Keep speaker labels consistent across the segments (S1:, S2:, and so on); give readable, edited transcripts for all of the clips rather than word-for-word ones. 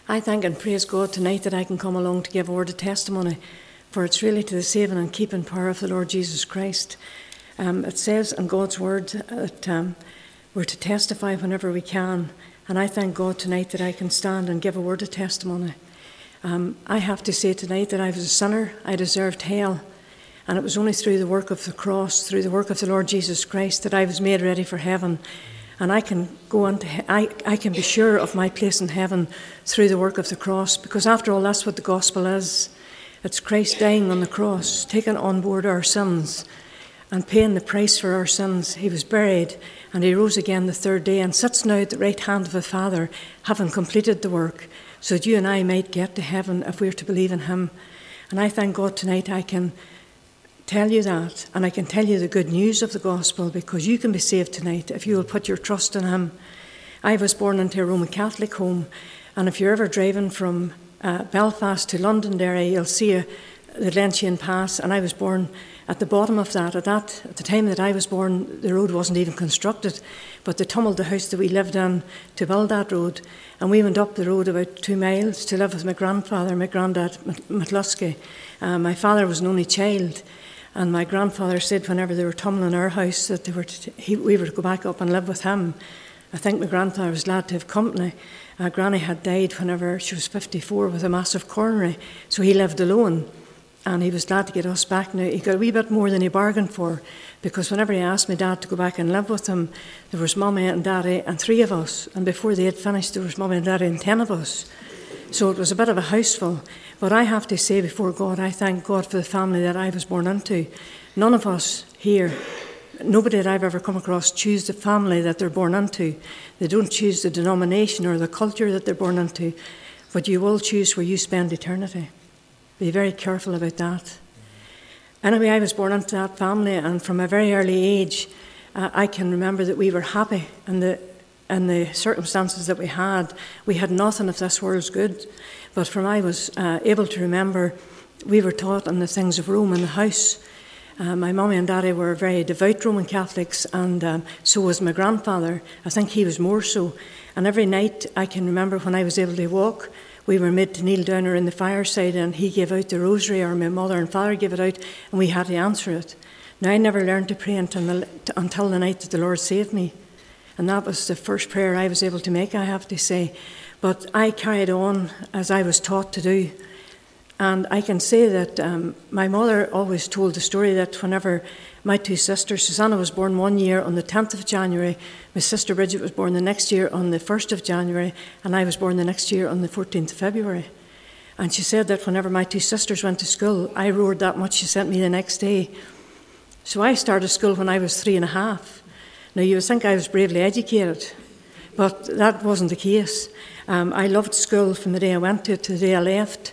S1: I thank and praise God tonight that I can come along to give a word of testimony, for it's really to the saving and keeping power of the Lord Jesus Christ. It says in God's word that we're to testify whenever we can, and I thank God tonight that I can stand and give a word of testimony. I have to say tonight that I was a sinner. I deserved hell, and it was only through the work of the cross, through the work of the Lord Jesus Christ, that I was made ready for heaven. And I can go on to, I can be sure of my place in heaven through the work of the cross, because after all, that's what the gospel is. It's Christ dying on the cross, taking on board our sins and paying the price for our sins. He was buried and he rose again the third day and sits now at the right hand of the Father, having completed the work, so that you and I might get to heaven if we're to believe in him. And I thank God tonight I can tell you that, and I can tell you the good news of the gospel, because you can be saved tonight if you will put your trust in him. I was born into a Roman Catholic home, and if you're ever driving from Belfast to Londonderry, you'll see the Glenshane Pass, and I was born at the bottom of that. At the time that I was born, the road wasn't even constructed, but they tumbled the house that we lived in to build that road, and we went up the road about 2 miles to live with my grandfather, my granddad, McCluskey. My father was an only child, and my grandfather said whenever they were tumbling our house that we were to go back up and live with him. I think my grandfather was glad to have company. Granny had died whenever she was 54 with a massive coronary, so he lived alone, and he was glad to get us back. Now, he got a wee bit more than he bargained for, because whenever he asked my dad to go back and live with him, there was Mummy and Daddy and 3 of us, and before they had finished there was Mummy and Daddy and 10 of us. So it was a bit of a houseful. But I have to say before God, I thank God for the family that I was born into. None of us here, nobody that I've ever come across, choose the family that they're born into. They don't choose the denomination or the culture that they're born into, but you will choose where you spend eternity. Be very careful about that. Anyway, I was born into that family, and from a very early age, I can remember that we were happy in the circumstances that we had. We had nothing of this world's good. But from I was able to remember, we were taught on the things of Rome in the house. My mummy and daddy were very devout Roman Catholics, and so was my grandfather. I think he was more so. And every night, I can remember when I was able to walk, we were made to kneel down around the fireside, and he gave out the rosary, or my mother and father gave it out, and we had to answer it. Now, I never learned to pray until the night that the Lord saved me. And that was the first prayer I was able to make, I have to say. But I carried on as I was taught to do. And I can say that my mother always told the story that whenever my 2 sisters, Susanna was born one year on the 10th of January, my sister Bridget was born the next year on the 1st of January, and I was born the next year on the 14th of February. And she said that whenever my 2 sisters went to school, I roared that much she sent me the next day. So I started school when I was 3.5. Now, you would think I was bravely educated, but that wasn't the case. I loved school from the day I went to it to the day I left.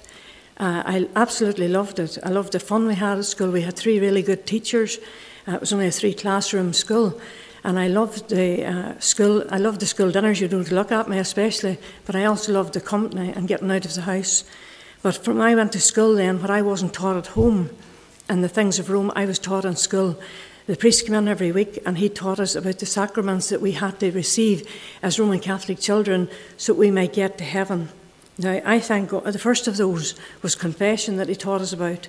S1: I absolutely loved it. I loved the fun we had at school. We had 3 really good teachers. It was only a 3-classroom school. And I loved the school. I loved the school dinners. You don't look at me especially, but I also loved the company and getting out of the house. But from when I went to school then, what I wasn't taught at home and the things of Rome, I was taught in school. The priest came in every week and he taught us about the sacraments that we had to receive as Roman Catholic children so that we might get to heaven. Now, I thank God, the first of those was confession that he taught us about.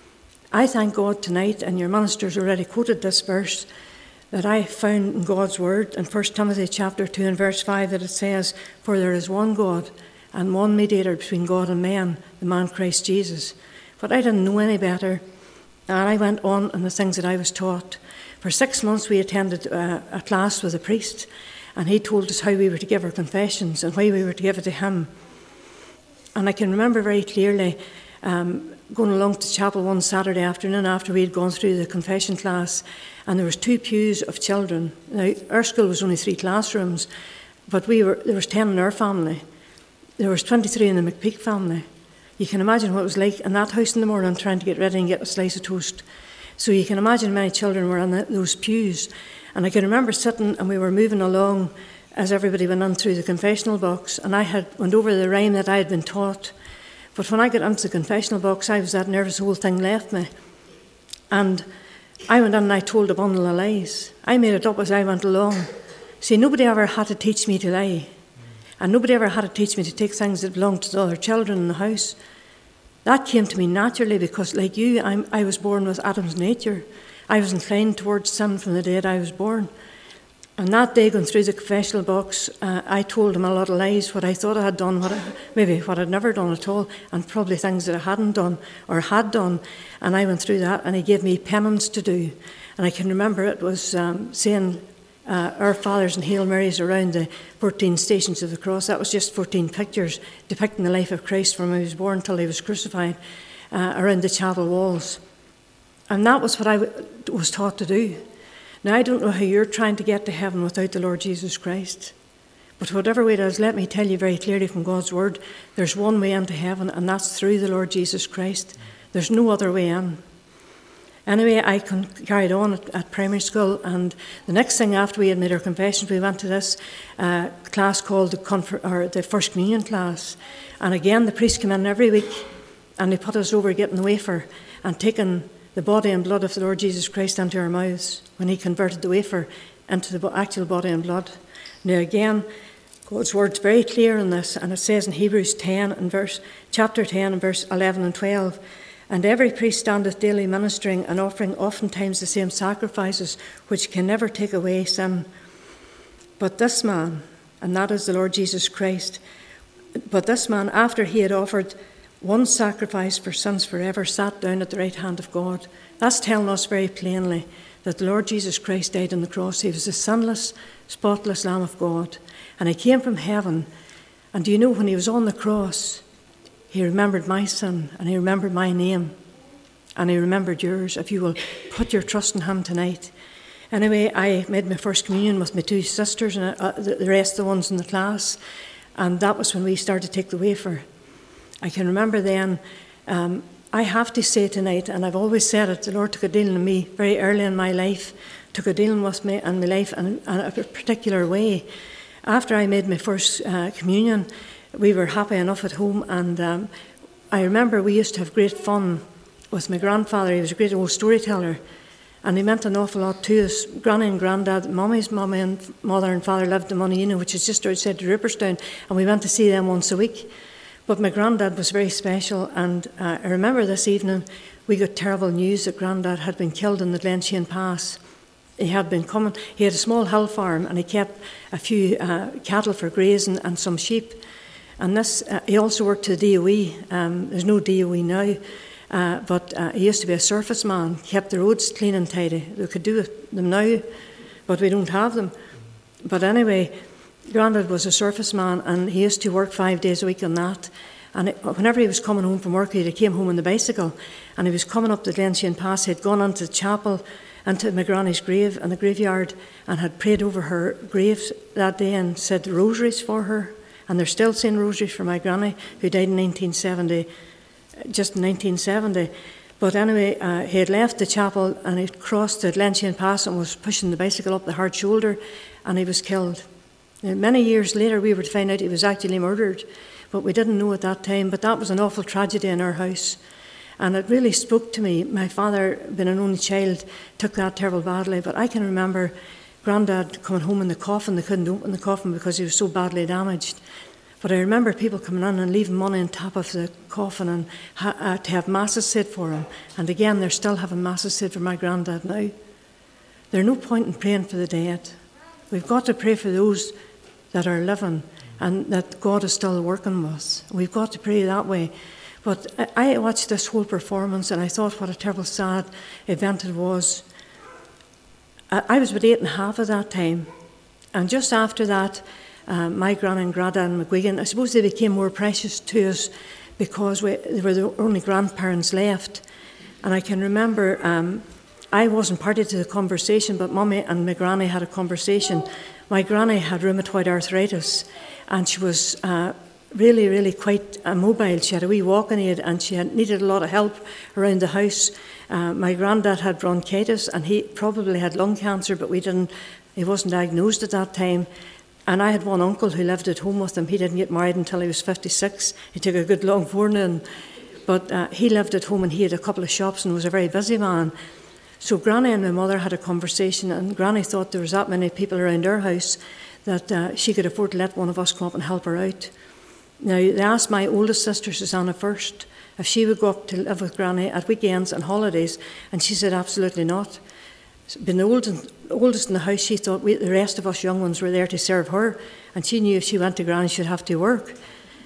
S1: I thank God tonight, and your ministers already quoted this verse, that I found in God's word in 1 Timothy chapter 2 and verse 5 that it says, "For there is one God and one mediator between God and men, the man Christ Jesus." But I didn't know any better, and I went on in the things that I was taught. For 6 months we attended a class with a priest, and he told us how we were to give our confessions and why we were to give it to him. And I can remember very clearly going along to chapel one Saturday afternoon after we had gone through the confession class, and there was 2 pews of children. Now, our school was only 3 classrooms, but there was 10 in our family. There was 23 in the McPeak family. You can imagine what it was like in that house in the morning trying to get ready and get a slice of toast. So you can imagine many children were on those pews. And I can remember sitting and we were moving along as everybody went on through the confessional box, and I had went over the rhyme that I had been taught. But when I got into the confessional box, I was that nervous, the whole thing left me. And I went in and I told a bundle of lies. I made it up as I went along. See, nobody ever had to teach me to lie. And nobody ever had to teach me to take things that belonged to the other children in the house. That came to me naturally because, like you, I was born with Adam's nature. I was inclined towards sin from the day that I was born. And that day, going through the confessional box, I told him a lot of lies, what I thought I had done, what I'd never done at all, and probably things that I hadn't done or had done. And I went through that, and he gave me penance to do. And I can remember it was saying Our Fathers and Hail Marys around the 14 stations of the cross. That was just 14 pictures depicting the life of Christ from when he was born till he was crucified around the chapel walls. And that was what I was taught to do. Now, I don't know how you're trying to get to heaven without the Lord Jesus Christ. But whatever way it is, let me tell you very clearly from God's word, there's one way into heaven, and that's through the Lord Jesus Christ. There's no other way in. Anyway, I carried on at primary school, and the next thing after we had made our confessions, we went to this class called the First Communion class. And again, the priest came in every week, and he put us over getting the wafer and taking the body and blood of the Lord Jesus Christ into our mouths when he converted the wafer into the actual body and blood. Now again, God's word's very clear in this, and it says in Hebrews 10 and chapter 10 and verse 11 and 12, "And every priest standeth daily ministering and offering oftentimes the same sacrifices, which can never take away sin. But this man," and that is the Lord Jesus Christ, "but this man, after he had offered one sacrifice for sins forever, sat down at the right hand of God." That's telling us very plainly that the Lord Jesus Christ died on the cross. He was the sinless, spotless Lamb of God. And he came from heaven. And do you know, when he was on the cross, he remembered my sin, and he remembered my name, and he remembered yours, if you will put your trust in him tonight. Anyway, I made my first communion with my two sisters and the rest of the ones in the class. And that was when we started to take the wafer. I can remember then, I have to say tonight, and I've always said it, the Lord took a dealing with me very early in my life, took a dealing with me and my life in a particular way. After I made my first communion, we were happy enough at home, and I remember we used to have great fun with my grandfather. He was a great old storyteller, and he meant an awful lot to us. Granny and Grandad, Mummy's mummy and mother and father lived in Monaghan, which is just outside Ruperstown, and we went to see them once a week. But my granddad was very special, and I remember this evening we got terrible news that Grandad had been killed in the Glenshane Pass. He had been coming. He had a small hill farm, and he kept a few cattle for grazing and some sheep. And this, he also worked to the DOE. There's no DOE now, but he used to be a surface man. Kept the roads clean and tidy. We could do them now, but we don't have them. But anyway, Grandad was a surface man, and he used to work 5 days a week on that. And whenever he was coming home from work, he came home on the bicycle, and he was coming up the Glenshane Pass. He'd gone into the chapel, into my granny's grave in the graveyard, and had prayed over her grave that day and said rosaries for her. And they're still saying rosaries for my granny, who died in 1970, just in 1970. But anyway, he had left the chapel, and he crossed the Glenshane Pass and was pushing the bicycle up the hard shoulder, and he was killed. Many years later, we were to find out he was actually murdered, but we didn't know at that time. But that was an awful tragedy in our house, and it really spoke to me. My father, being an only child, took that terrible badly, but I can remember Grandad coming home in the coffin. They couldn't open the coffin because he was so badly damaged. But I remember people coming in and leaving money on top of the coffin and to have masses said for him. And again, they're still having masses said for my Grandad now. There's no point in praying for the dead. We've got to pray for those that are living and that God is still working with. We've got to pray that way. But I watched this whole performance, and I thought what a terrible, sad event it was. I was about 8.5 at that time. And just after that, my granny and granddad and McGuigan, I suppose they became more precious to us because they were the only grandparents left. And I can remember, I wasn't party to the conversation, but Mummy and my granny had a conversation. My granny had rheumatoid arthritis, and she was really, really quite immobile. She had a wee walking aid, and she needed a lot of help around the house. My granddad had bronchitis, and he probably had lung cancer, but he wasn't diagnosed at that time. And I had one uncle who lived at home with him. He didn't get married until he was 56. He took a good long forenoon. But he lived at home, and he had a couple of shops and was a very busy man. So Granny and my mother had a conversation, and Granny thought there was that many people around our house that she could afford to let one of us come up and help her out. Now, they asked my oldest sister, Susanna, first, if she would go up to live with Granny at weekends and holidays, and she said absolutely not. Being the oldest in the house, she thought the rest of us young ones were there to serve her, and she knew if she went to Granny she'd have to work.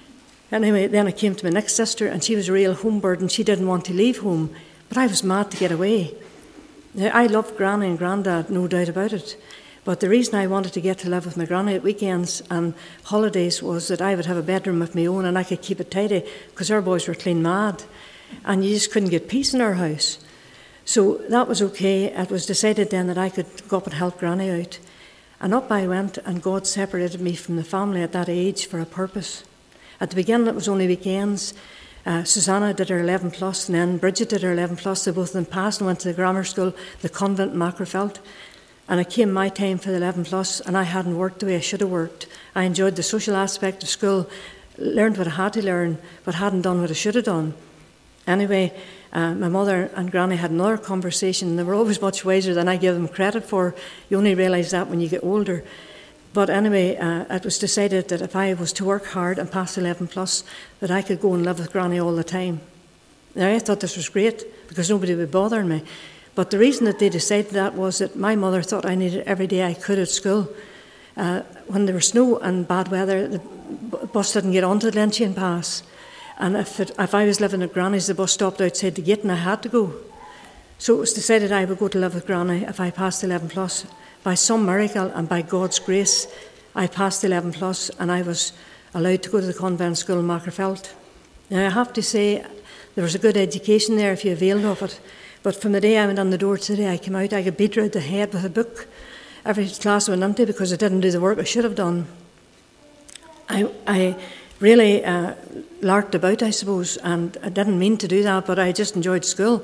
S1: Anyway, then I came to my next sister, and she was a real home bird, and she didn't want to leave home, but I was mad to get away. Now, I loved Granny and Grandad, no doubt about it. But the reason I wanted to get to live with my granny at weekends and holidays was that I would have a bedroom of my own and I could keep it tidy, because our boys were clean mad. And you just couldn't get peace in our house. So that was okay. It was decided then that I could go up and help Granny out. And up I went, and God separated me from the family at that age for a purpose. At the beginning it was only weekends. Susanna did her 11 plus, and then Bridget did her 11 plus. They both of them passed and went to the grammar school, the convent in Macrofelt. And it came my time for the 11 plus, and I hadn't worked the way I should have worked. I enjoyed the social aspect of school, learned what I had to learn, but hadn't done what I should have done. Anyway, my mother and Granny had another conversation, and they were always much wiser than I give them credit for. You only realise that when you get older. But anyway, it was decided that if I was to work hard and pass 11 plus, that I could go and live with Granny all the time. Now, I thought this was great, because nobody would bother me. But the reason that they decided that was that my mother thought I needed every day I could at school. When there was snow and bad weather, the bus didn't get onto the Lynchian Pass. And if I was living at Granny's, the bus stopped outside the gate and I had to go. So it was decided I would go to live with Granny if I passed 11 plus. By some miracle and by God's grace, I passed 11 plus and I was allowed to go to the convent school in Macrofelt. Now, I have to say, there was a good education there if you availed of it. But from the day I went on the door to the day I came out, I got beat round the head with a book. Every class went empty because I didn't do the work I should have done. I really larked about, I suppose, and I didn't mean to do that, but I just enjoyed school.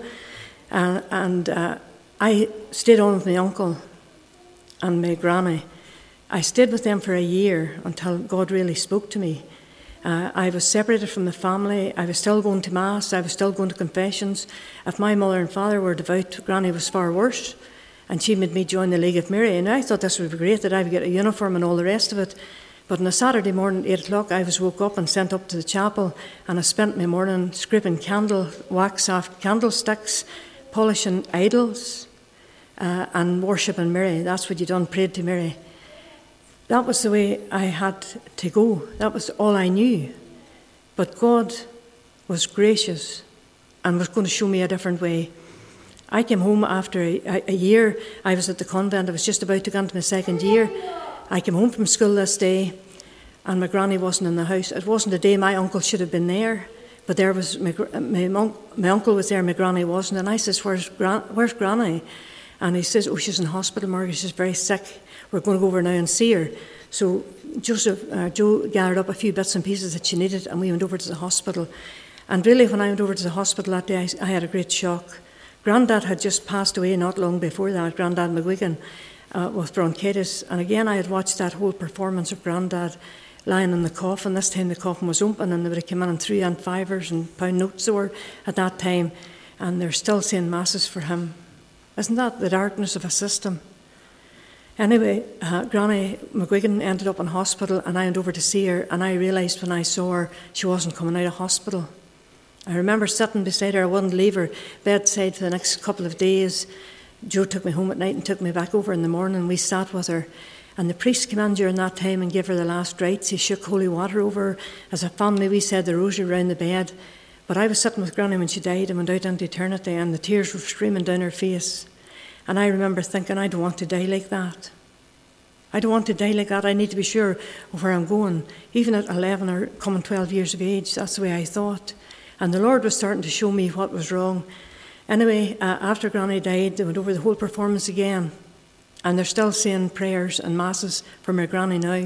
S1: And I stayed on with my uncle and my granny. I stayed with them for a year until God really spoke to me. I was separated from the family. I was still going to Mass. I was still going to confessions. If my mother and father were devout, Granny was far worse. And she made me join the League of Mary. And I thought this would be great, that I would get a uniform and all the rest of it. But on a Saturday morning at 8 o'clock, I was woke up and sent up to the chapel. And I spent my morning scraping wax off candlesticks, polishing idols, and worshipping Mary. That's what you done, prayed to Mary. That was the way I had to go. That was all I knew. But God was gracious and was going to show me a different way. I came home after a year. I was at the convent. I was just about to go into my second year. I came home from school this day, and my granny wasn't in the house. It wasn't a day my uncle should have been there, but there was my uncle was there, my granny wasn't. And I says, where's Granny? And he says, oh, she's in hospital, Margaret. She's very sick. We're going to go over now and see her. So Joe gathered up a few bits and pieces that she needed, and we went over to the hospital. And really, when I went over to the hospital that day, I had a great shock. Grandad had just passed away not long before that, Grandad McGuigan, with bronchitis. And again, I had watched that whole performance of Grandad lying in the coffin. This time the coffin was open, and they would have come in on 3 and 5s and pound notes they were at that time. And they're still saying masses for him. Isn't that the darkness of a system? Anyway, Granny McGuigan ended up in hospital, and I went over to see her, and I realised when I saw her, she wasn't coming out of hospital. I remember sitting beside her. I wouldn't leave her bedside for the next couple of days. Joe took me home at night and took me back over in the morning. We sat with her, and the priest came in during that time and gave her the last rites. He shook holy water over her. As a family, we said the rosary round the bed. But I was sitting with Granny when she died and went out into eternity, and the tears were streaming down her face. And I remember thinking, I don't want to die like that. I don't want to die like that. I need to be sure of where I'm going. Even at 11 or coming 12 years of age, that's the way I thought. And the Lord was starting to show me what was wrong. Anyway, after Granny died, they went over the whole performance again. And they're still saying prayers and masses for my Granny now.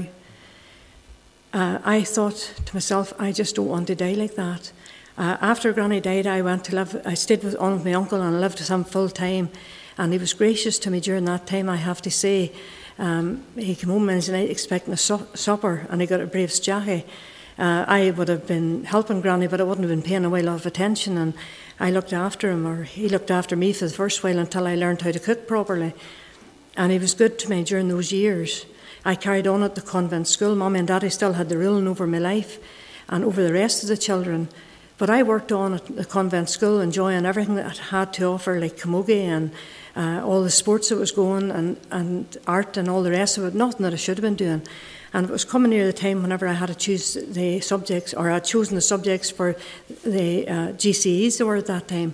S1: I thought to myself, I just don't want to die like that. After Granny died, I stayed on with my uncle and I lived with him full time. And he was gracious to me during that time, I have to say. He came home Wednesday night expecting a supper, and he got a Braves jacket. I would have been helping Granny, but I wouldn't have been paying a while of attention, and I looked after him, or he looked after me for the first while until I learned how to cook properly. And he was good to me during those years. I carried on at the convent school. Mummy and Daddy still had the ruling over my life and over the rest of the children. But I worked on at the convent school, enjoying everything that it had to offer, like camogie and all the sports that was going, and art and all the rest of it, nothing that I should have been doing. And it was coming near the time whenever I had to choose the subjects, or I'd chosen the subjects for the GCEs they were at that time.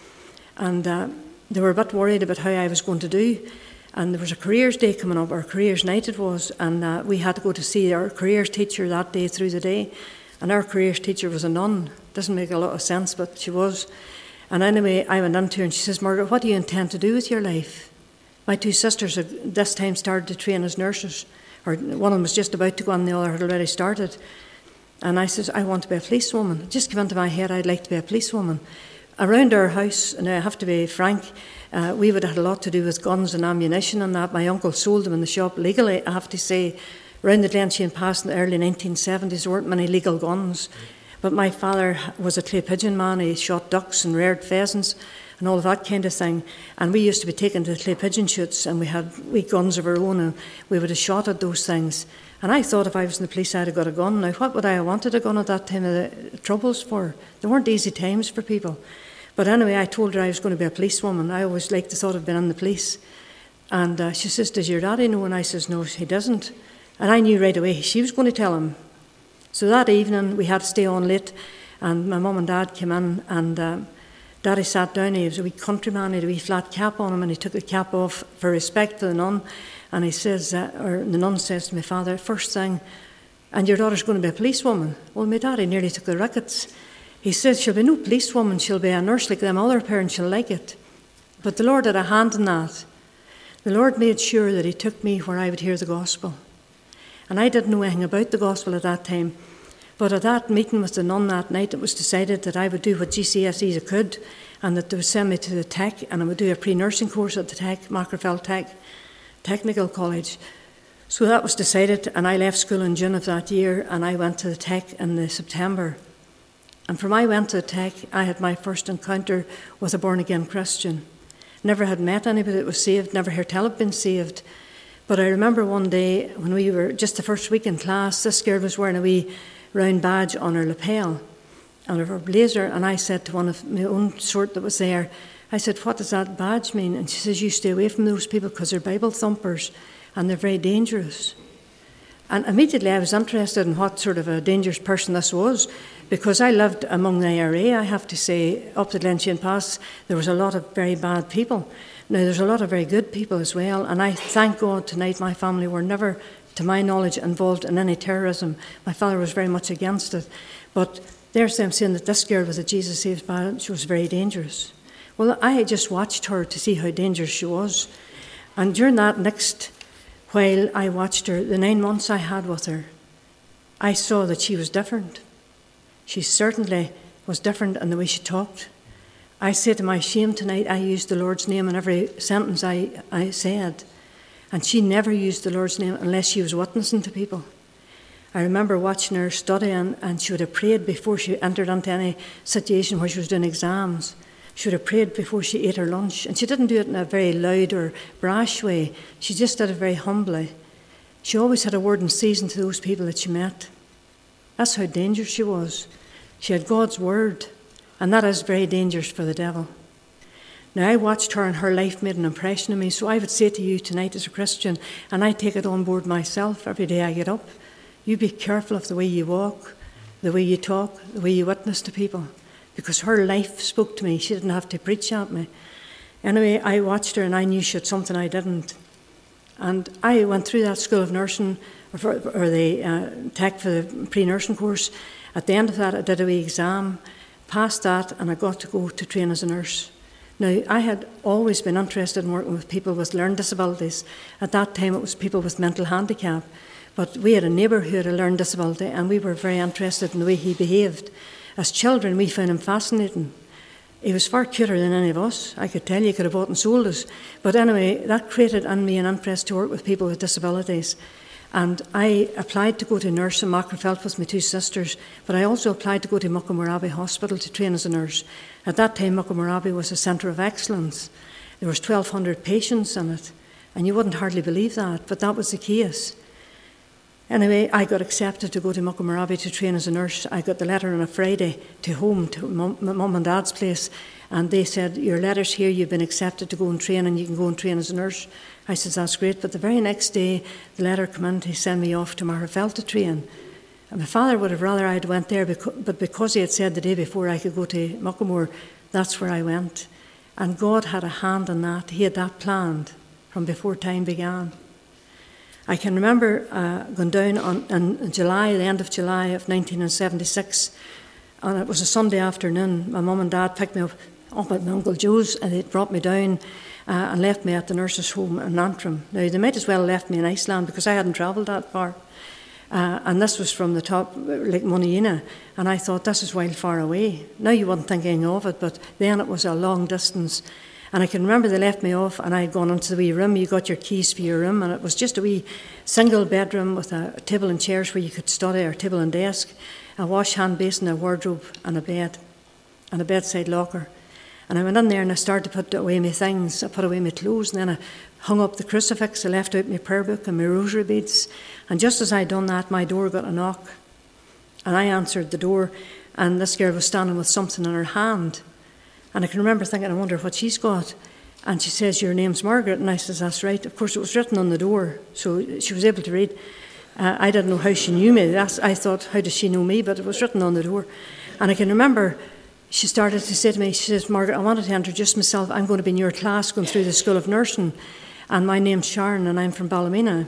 S1: And they were a bit worried about how I was going to do. And there was a careers day coming up, or careers night it was, and we had to go to see our careers teacher that day through the day. And our careers teacher was a nun. Doesn't make a lot of sense, but she was. And anyway, I went into her and she says, Margaret, what do you intend to do with your life? My two sisters had this time started to train as nurses, or one of them was just about to go and the other had already started. And I says, I want to be a policewoman. It just came into my head, I'd like to be a policewoman. Around our house, and I have to be frank, we would have had a lot to do with guns and ammunition and that. My uncle sold them in the shop legally, I have to say. Around the Glenshane Pass in the early 1970s, there weren't many legal guns. But my father was a clay pigeon man. He shot ducks and reared pheasants and all of that kind of thing. And we used to be taken to the clay pigeon shoots, and we had guns of our own, and we would have shot at those things. And I thought if I was in the police, I'd have got a gun. Now, what would I have wanted a gun at that time of the troubles for? There weren't easy times for people. But anyway, I told her I was going to be a policewoman. I always liked the thought of being in the police. And she says, does your daddy know? And I says, no, he doesn't. And I knew right away she was going to tell him. So that evening, we had to stay on late, and my mum and dad came in, and Daddy sat down. He was a wee countryman, he had a wee flat cap on him, and he took the cap off for respect for the nun. And he says, or the nun says to my father, first thing, and your daughter's going to be a policewoman. Well, my daddy nearly took the rickets. He says, she'll be no policewoman, she'll be a nurse like them other parents, she'll like it. But the Lord had a hand in that. The Lord made sure that he took me where I would hear the gospel. And I didn't know anything about the gospel at that time. But at that meeting with the nun that night, it was decided that I would do what GCSEs I could, and that they would send me to the Tech, and I would do a pre-nursing course at the Tech, Mackerfell Tech, Technical College. So that was decided, and I left school in June of that year, and I went to the Tech in the September. And from I went to the Tech, I had my first encounter with a born-again Christian. Never had met anybody that was saved, never heard tell of been saved. But I remember one day when we were just the first week in class, this girl was wearing a wee round badge on her lapel and her blazer, and I said to one of my own sort that was there, I said, what does that badge mean? And she says, you stay away from those people because they're Bible thumpers and they're very dangerous. And immediately I was interested in what sort of a dangerous person this was, because I lived among the IRA, I have to say, up the Glenshane Pass, there was a lot of very bad people. Now, there's a lot of very good people as well, and I thank God tonight my family were never, to my knowledge, involved in any terrorism. My father was very much against it. But there's them saying that this girl with a Jesus Saves badge was very dangerous. Well, I just watched her to see how dangerous she was. And during that next while I watched her, the 9 months I had with her, I saw that she was different. She certainly was different in the way she talked. I say to my shame tonight, I used the Lord's name in every sentence I said. And she never used the Lord's name unless she was witnessing to people. I remember watching her studying, and she would have prayed before she entered into any situation where she was doing exams. She would have prayed before she ate her lunch. And she didn't do it in a very loud or brash way. She just did it very humbly. She always had a word in season to those people that she met. That's how dangerous she was. She had God's word. And that is very dangerous for the devil. Now, I watched her and her life made an impression on me, so I would say to you tonight as a Christian, and I take it on board myself every day I get up, you be careful of the way you walk, the way you talk, the way you witness to people, because her life spoke to me. She didn't have to preach at me. Anyway, I watched her and I knew she had something I didn't. And I went through that school of nursing, or the Tech for the pre-nursing course. At the end of that, I did a wee exam, passed that, and I got to go to train as a nurse. Now, I had always been interested in working with people with learning disabilities. At that time, it was people with mental handicap. But we had a neighbour who had a learning disability, and we were very interested in the way he behaved. As children, we found him fascinating. He was far cuter than any of us. I could tell you, he could have bought and sold us. But anyway, that created in me an interest to work with people with disabilities. And I applied to go to nurse in Mackerfell with my 2 sisters, but I also applied to go to Muckamurabi Hospital to train as a nurse. At that time, Muckamurabi was a centre of excellence. There was 1,200 patients in it, and you wouldn't hardly believe that, but that was the case. Anyway, I got accepted to go to Muckamaraby to train as a nurse. I got the letter on a Friday to home, to my mum and dad's place, and they said, your letter's here, you've been accepted to go and train, and you can go and train as a nurse. I said, that's great. But the very next day, the letter came in to send me off to Magherafelt to train. And my father would have rather I'd went there, but because he had said the day before I could go to Muckamore, that's where I went. And God had a hand in that. He had that planned from before time began. I can remember going down in July, the end of July of 1976, and it was a Sunday afternoon. My mum and dad picked me up at my Uncle Joe's, and they brought me down and left me at the nurse's home in Antrim. Now, they might as well have left me in Iceland because I hadn't travelled that far. And this was from the top, like Monaina, and I thought, this is wild far away. Now you wouldn't think anything of it, but then it was a long distance. And I can remember they left me off, and I'd gone into the wee room. You got your keys for your room, and it was just a wee single bedroom with a table and chairs where you could study, or table and desk, a wash hand basin, a wardrobe, and a bed, and a bedside locker. And I went in there and I started to put away my things. I put away my clothes, and then I hung up the crucifix. I left out my prayer book and my rosary beads. And just as I'd done that, my door got a knock. And I answered the door, and this girl was standing with something in her hand. And I can remember thinking, I wonder what she's got. And she says, your name's Margaret. And I says, that's right. Of course, it was written on the door, so she was able to read. I didn't know how she knew me. I thought, how does she know me? But it was written on the door. And I can remember she started to say to me, she says, Margaret, I wanted to introduce myself. I'm going to be in your class going through the School of Nursing. And my name's Sharon, and I'm from Ballymena.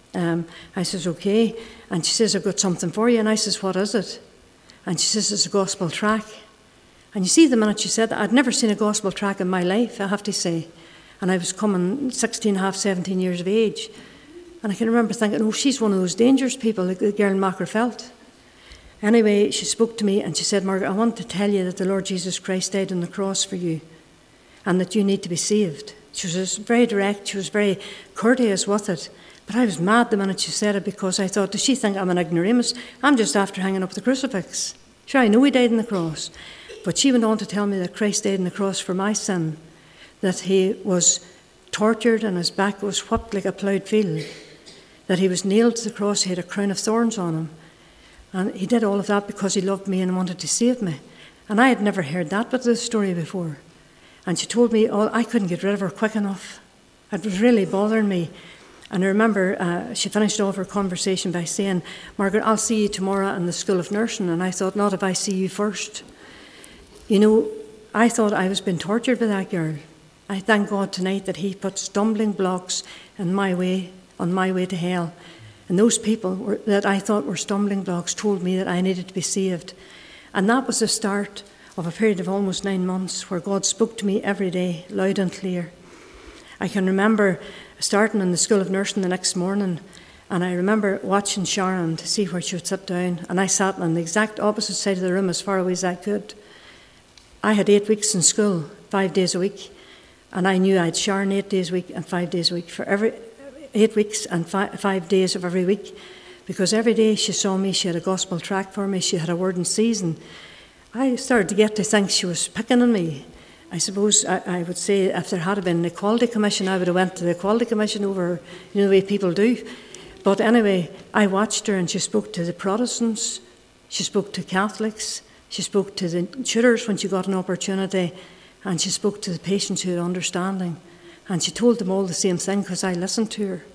S1: I says, okay. And she says, I've got something for you. And I says, what is it? And she says, it's a gospel track. And you see, the minute she said that, I'd never seen a gospel track in my life, I have to say. And I was coming 16, half 17 years of age. And I can remember thinking, oh, she's one of those dangerous people, like the girl in Magherafelt. Anyway, she spoke to me and she said, Margaret, I want to tell you that the Lord Jesus Christ died on the cross for you and that you need to be saved. She was very direct, she was very courteous with it. But I was mad the minute she said it, because I thought, does she think I'm an ignoramus? I'm just after hanging up the crucifix. Sure, I know he died on the cross. But she went on to tell me that Christ died on the cross for my sin, that he was tortured and his back was whipped like a ploughed field, that he was nailed to the cross, he had a crown of thorns on him. And he did all of that because he loved me and wanted to save me. And I had never heard that bit of the story before. And she told me, I couldn't get rid of her quick enough. It was really bothering me. And I remember she finished off her conversation by saying, Margaret, I'll see you tomorrow in the School of Nursing. And I thought, not if I see you first. You know, I thought I was being tortured by that girl. I thank God tonight that he put stumbling blocks in my way, on my way to hell. And those people that I thought were stumbling blocks told me that I needed to be saved. And that was the start of a period of almost 9 months where God spoke to me every day, loud and clear. I can remember starting in the School of Nursing the next morning, and I remember watching Sharon to see where she would sit down, and I sat on the exact opposite side of the room as far away as I could. I had 8 weeks in school, 5 days a week, and I knew I had Sharon 8 days a week and 5 days a week for every 8 weeks and 5 days of every week, because every day she saw me, she had a gospel track for me, she had a word in season. I started to get to think she was picking on me. I suppose I would say if there had been an Equality Commission, I would have went to the Equality Commission over, the way people do. But anyway, I watched her and she spoke to the Protestants, she spoke to Catholics, she spoke to the tutors when she got an opportunity, and she spoke to the patients who had understanding. And she told them all the same thing because I listened to her.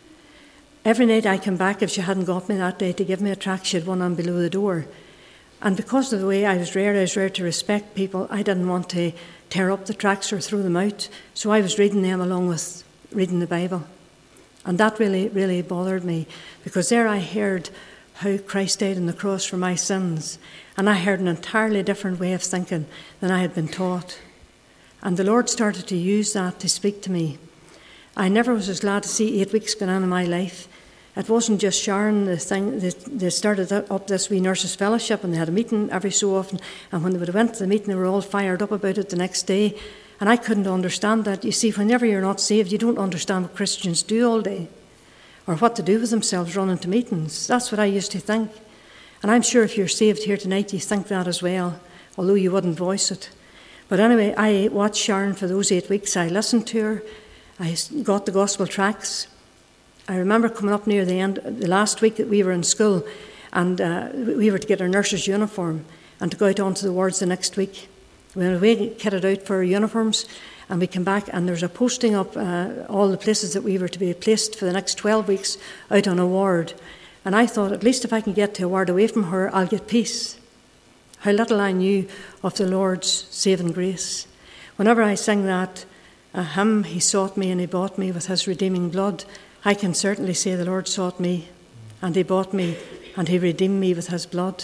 S1: Every night I came back, if she hadn't got me that day to give me a tract, she had one on below the door. And because of the way I was rare to respect people, I didn't want to tear up the tracts or throw them out. So I was reading them along with reading the Bible. And that really, really bothered me, because there I heard how Christ died on the cross for my sins. And I heard an entirely different way of thinking than I had been taught. And the Lord started to use that to speak to me. I never was as glad to see 8 weeks going on in my life. It wasn't just Sharon, the thing. They started up this wee nurses' fellowship, and they had a meeting every so often. And when they would have went to the meeting, they were all fired up about it the next day. And I couldn't understand that. You see, whenever you're not saved, you don't understand what Christians do all day, or what to do with themselves running to meetings. That's what I used to think. And I'm sure if you're saved here tonight, you think that as well, although you wouldn't voice it. But anyway, I watched Sharon for those 8 weeks. I listened to her. I got the gospel tracts. I remember coming up near the end, the last week that we were in school, and we were to get our nurses' uniform and to go out onto the wards the next week. We went away, kitted out for our uniforms, and we came back, and there was a posting up all the places that we were to be placed for the next 12 weeks out on a ward. And I thought, at least if I can get to a ward away from her, I'll get peace. How little I knew of the Lord's saving grace. Whenever I sing that hymn, He sought me and He bought me with His redeeming blood, I can certainly say the Lord sought me and He bought me and He redeemed me with His blood.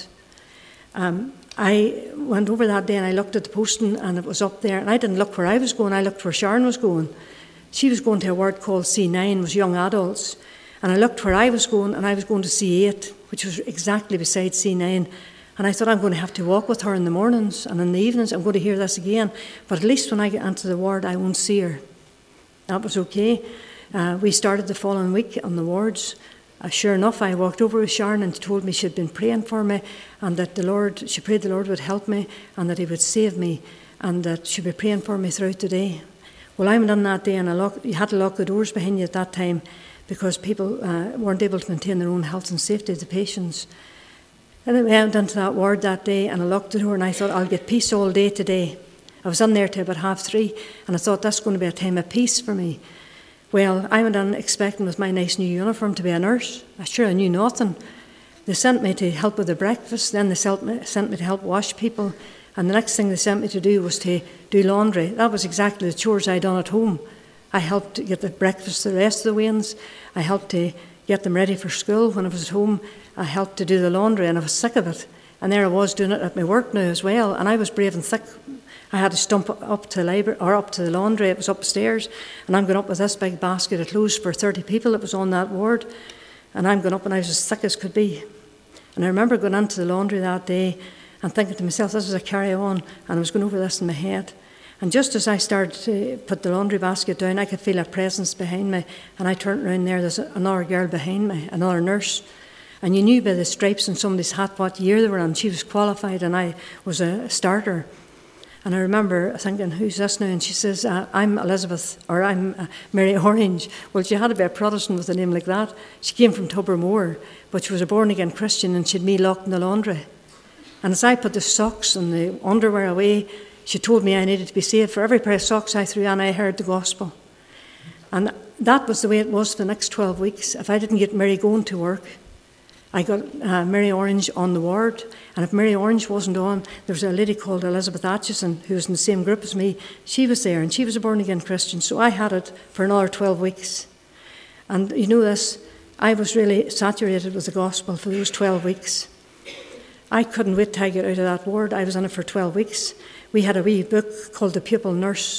S1: I went over that day and I looked at the posting and it was up there, and I didn't look where I was going, I looked where Sharon was going. She was going to a ward called C9, was young adults, and I looked where I was going, and I was going to C8, which was exactly beside C9. And I thought, I'm going to have to walk with her in the mornings, and in the evenings I'm going to hear this again. But at least when I get into the ward, I won't see her. That was okay. We started the following week on the wards. Sure enough, I walked over with Sharon and told me she'd been praying for me, and that she prayed the Lord would help me, and that He would save me, and that she'd be praying for me throughout the day. Well, I went in that day, and you had to lock the doors behind you at that time, because people weren't able to maintain their own health and safety of the patients. And I went into that ward that day, and I locked the door, and I thought, I'll get peace all day today. I was in there till about 3:30, and I thought, that's going to be a time of peace for me. Well, I went in expecting with my nice new uniform to be a nurse. I knew nothing. They sent me to help with the breakfast, then they sent me to help wash people, and the next thing they sent me to do was to do laundry. That was exactly the chores I'd done at home. I helped to get the breakfast the rest of the wains. I helped to get them ready for school when I was at home. I helped to do the laundry, and I was sick of it. And there I was doing it at my work now as well, and I was brave and thick. I had to stump up to the library, or up to the laundry. It was upstairs, and I'm going up with this big basket of clothes for 30 people that was on that ward. And I'm going up, and I was as thick as could be. And I remember going into the laundry that day and thinking to myself, this is a carry-on, and I was going over this in my head. And just as I started to put the laundry basket down, I could feel a presence behind me, and I turned around there, there's another girl behind me, another nurse. And you knew by the stripes on somebody's hat what year they were in. She was qualified, and I was a starter. And I remember thinking, who's this now? And she says, I'm Elizabeth, or I'm Mary Orange. Well, she had to be a Protestant with a name like that. She came from Tobermore, but she was a born-again Christian, and she'd me locked in the laundry. And as I put the socks and the underwear away, she told me I needed to be saved. For every pair of socks I threw on, I heard the gospel. And that was the way it was for the next 12 weeks. If I didn't get Mary going to work, I got Mary Orange on the ward. And if Mary Orange wasn't on, there was a lady called Elizabeth Atchison, who was in the same group as me. She was there, and she was a born-again Christian. So I had it for another 12 weeks. And you know this, I was really saturated with the gospel for those 12 weeks. I couldn't wait till I get out of that ward. I was in it for 12 weeks. We had a wee book called the Pupil Nurse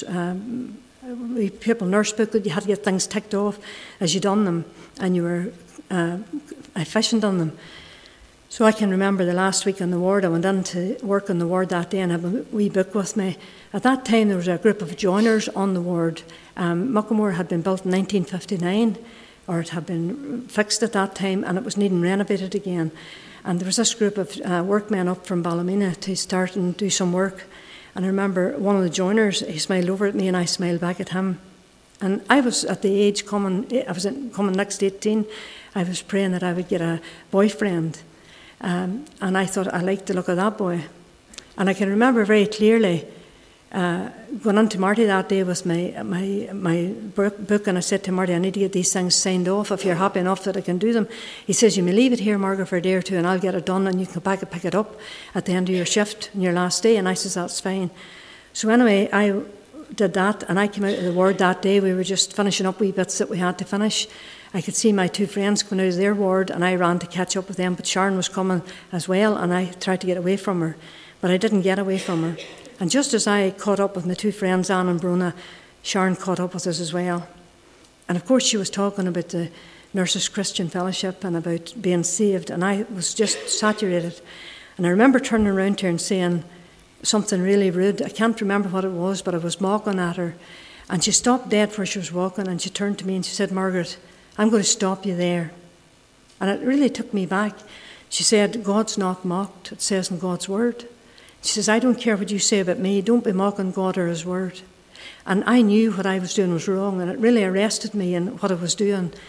S1: book that you had to get things ticked off as you done them, and you were efficient on them. So I can remember the last week on the ward, I went in to work on the ward that day and had a wee book with me. At that time there was a group of joiners on the ward. Muckamore had been built in 1959, or it had been fixed at that time, and it was needing renovated again. And there was this group of workmen up from Ballymena to start and do some work. And I remember one of the joiners, he smiled over at me and I smiled back at him. And I was at the age coming next 18, I was praying that I would get a boyfriend. And I thought, I liked the look of that boy. And I can remember very clearly going on to Marty that day with my book, and I said to Marty, I need to get these things signed off if you're happy enough that I can do them. He says, you may leave it here, Margaret, for a day or two, and I'll get it done, and you can go back and pick it up at the end of your shift on your last day. And I says, that's fine. So anyway, I did that, and I came out of the ward that day. We were just finishing up wee bits that we had to finish. I could see my two friends coming out of their ward, and I ran to catch up with them, but Sharon was coming as well, and I tried to get away from her, but I didn't get away from her. And just as I caught up with my two friends, Anne and Brona, Sharon caught up with us as well. And of course she was talking about the Nurses Christian Fellowship and about being saved, and I was just saturated. And I remember turning around to her and saying something really rude. I can't remember what it was, but I was mocking at her. And she stopped dead where she was walking, and she turned to me and she said, Margaret, I'm going to stop you there. And it really took me back. She said, God's not mocked, it says in God's word. She says, I don't care what you say about me, don't be mocking God or his word. And I knew what I was doing was wrong, and it really arrested me in what I was doing.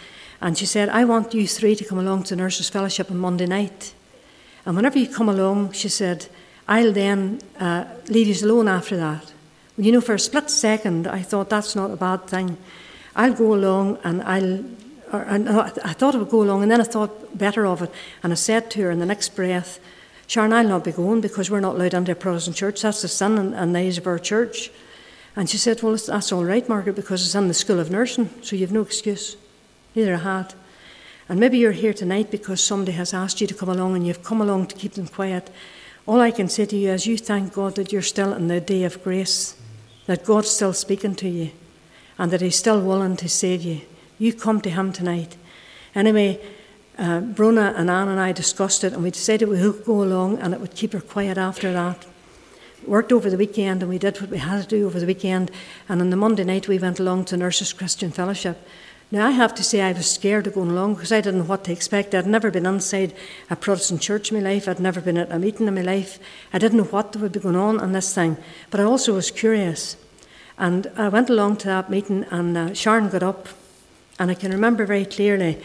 S1: And she said, I want you 3 to come along to Nurses Fellowship on Monday night. And whenever you come along, she said, I'll then leave you alone after that. Well, you know, for a split second, I thought that's not a bad thing. I'll go along and I thought I would go along, and then I thought better of it. And I said to her in the next breath, Sharon, I'll not be going because we're not allowed into a Protestant church. That's the sin and the eyes of our church. And she said, well, that's all right, Margaret, because it's in the School of Nursing, so you've no excuse. Neither I had. And maybe you're here tonight because somebody has asked you to come along and you've come along to keep them quiet. All I can say to you is you thank God that you're still in the day of grace, that God's still speaking to you, and that he's still willing to save you. You come to him tonight. Anyway, Brona and Anne and I discussed it, and we decided we would go along and it would keep her quiet after that. Worked over the weekend, and we did what we had to do over the weekend, and on the Monday night we went along to Nurses Christian Fellowship. Now I have to say I was scared of going along because I didn't know what to expect. I'd never been inside a Protestant church in my life. I'd never been at a meeting in my life. I didn't know what would be going on in this thing, but I also was curious. And I went along to that meeting, and Sharon got up, and I can remember very clearly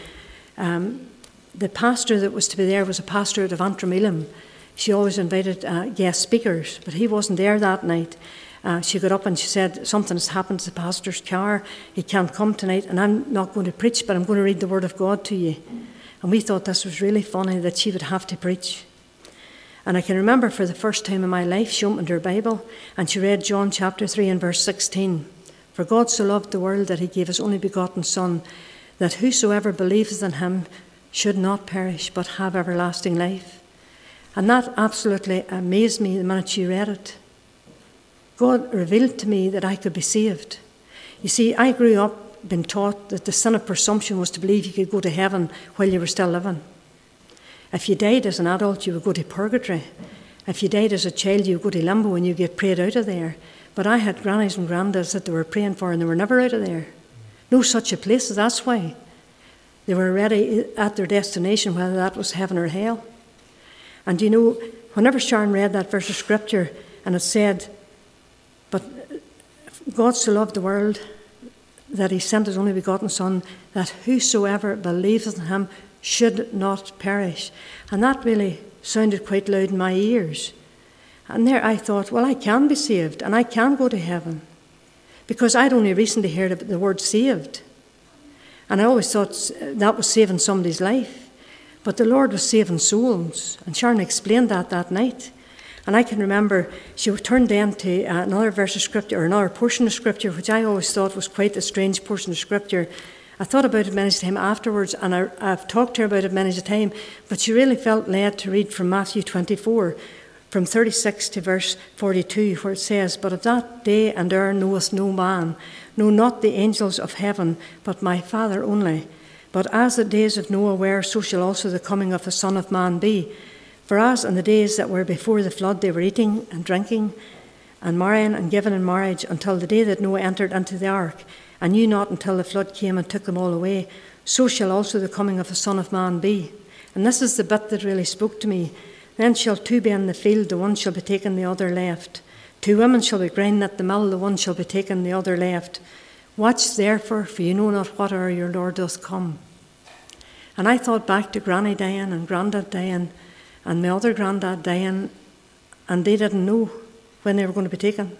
S1: the pastor that was to be there was a pastor out of Antrim Elim. She always invited guest speakers, but he wasn't there that night. She got up and she said, something has happened to the pastor's car. He can't come tonight, and I'm not going to preach, but I'm going to read the Word of God to you. And we thought this was really funny that she would have to preach. And I can remember for the first time in my life, she opened her Bible and she read John chapter 3 and verse 16. For God so loved the world that he gave his only begotten Son, that whosoever believeth in him should not perish but have everlasting life. And that absolutely amazed me the minute she read it. God revealed to me that I could be saved. You see, I grew up being taught that the sin of presumption was to believe you could go to heaven while you were still living. If you died as an adult, you would go to purgatory. If you died as a child, you would go to limbo and you get prayed out of there. But I had grannies and granddads that they were praying for and they were never out of there. No such a place, that's why. They were already at their destination, whether that was heaven or hell. And you know, whenever Sharon read that verse of scripture and it said, but God so loved the world that he sent his only begotten Son, that whosoever believeth in him should not perish. And that really sounded quite loud in my ears. And there I thought, well, I can be saved and I can go to heaven. Because I'd only recently heard the word saved. And I always thought that was saving somebody's life. But the Lord was saving souls. And Sharon explained that night. And I can remember she turned then to another verse of scripture, or another portion of scripture, which I always thought was quite a strange portion of scripture. I thought about it many times afterwards, and I've talked to her about it many times, but she really felt led to read from Matthew 24, from 36 to verse 42, where it says, But of that day and hour knoweth no man, no, not the angels of heaven, but my Father only. But as the days of Noah were, so shall also the coming of the Son of Man be. For as in the days that were before the flood, they were eating and drinking and marrying and giving in marriage until the day that Noah entered into the ark, and knew not until the flood came and took them all away, so shall also the coming of the Son of Man be. And this is the bit that really spoke to me. Then shall 2 be in the field, the one shall be taken, the other left. 2 women shall be grinding at the mill, the one shall be taken, the other left. Watch therefore, for you know not what hour your Lord doth come. And I thought back to Granny dying and Grandad dying and my other granddad dying, and they didn't know when they were going to be taken.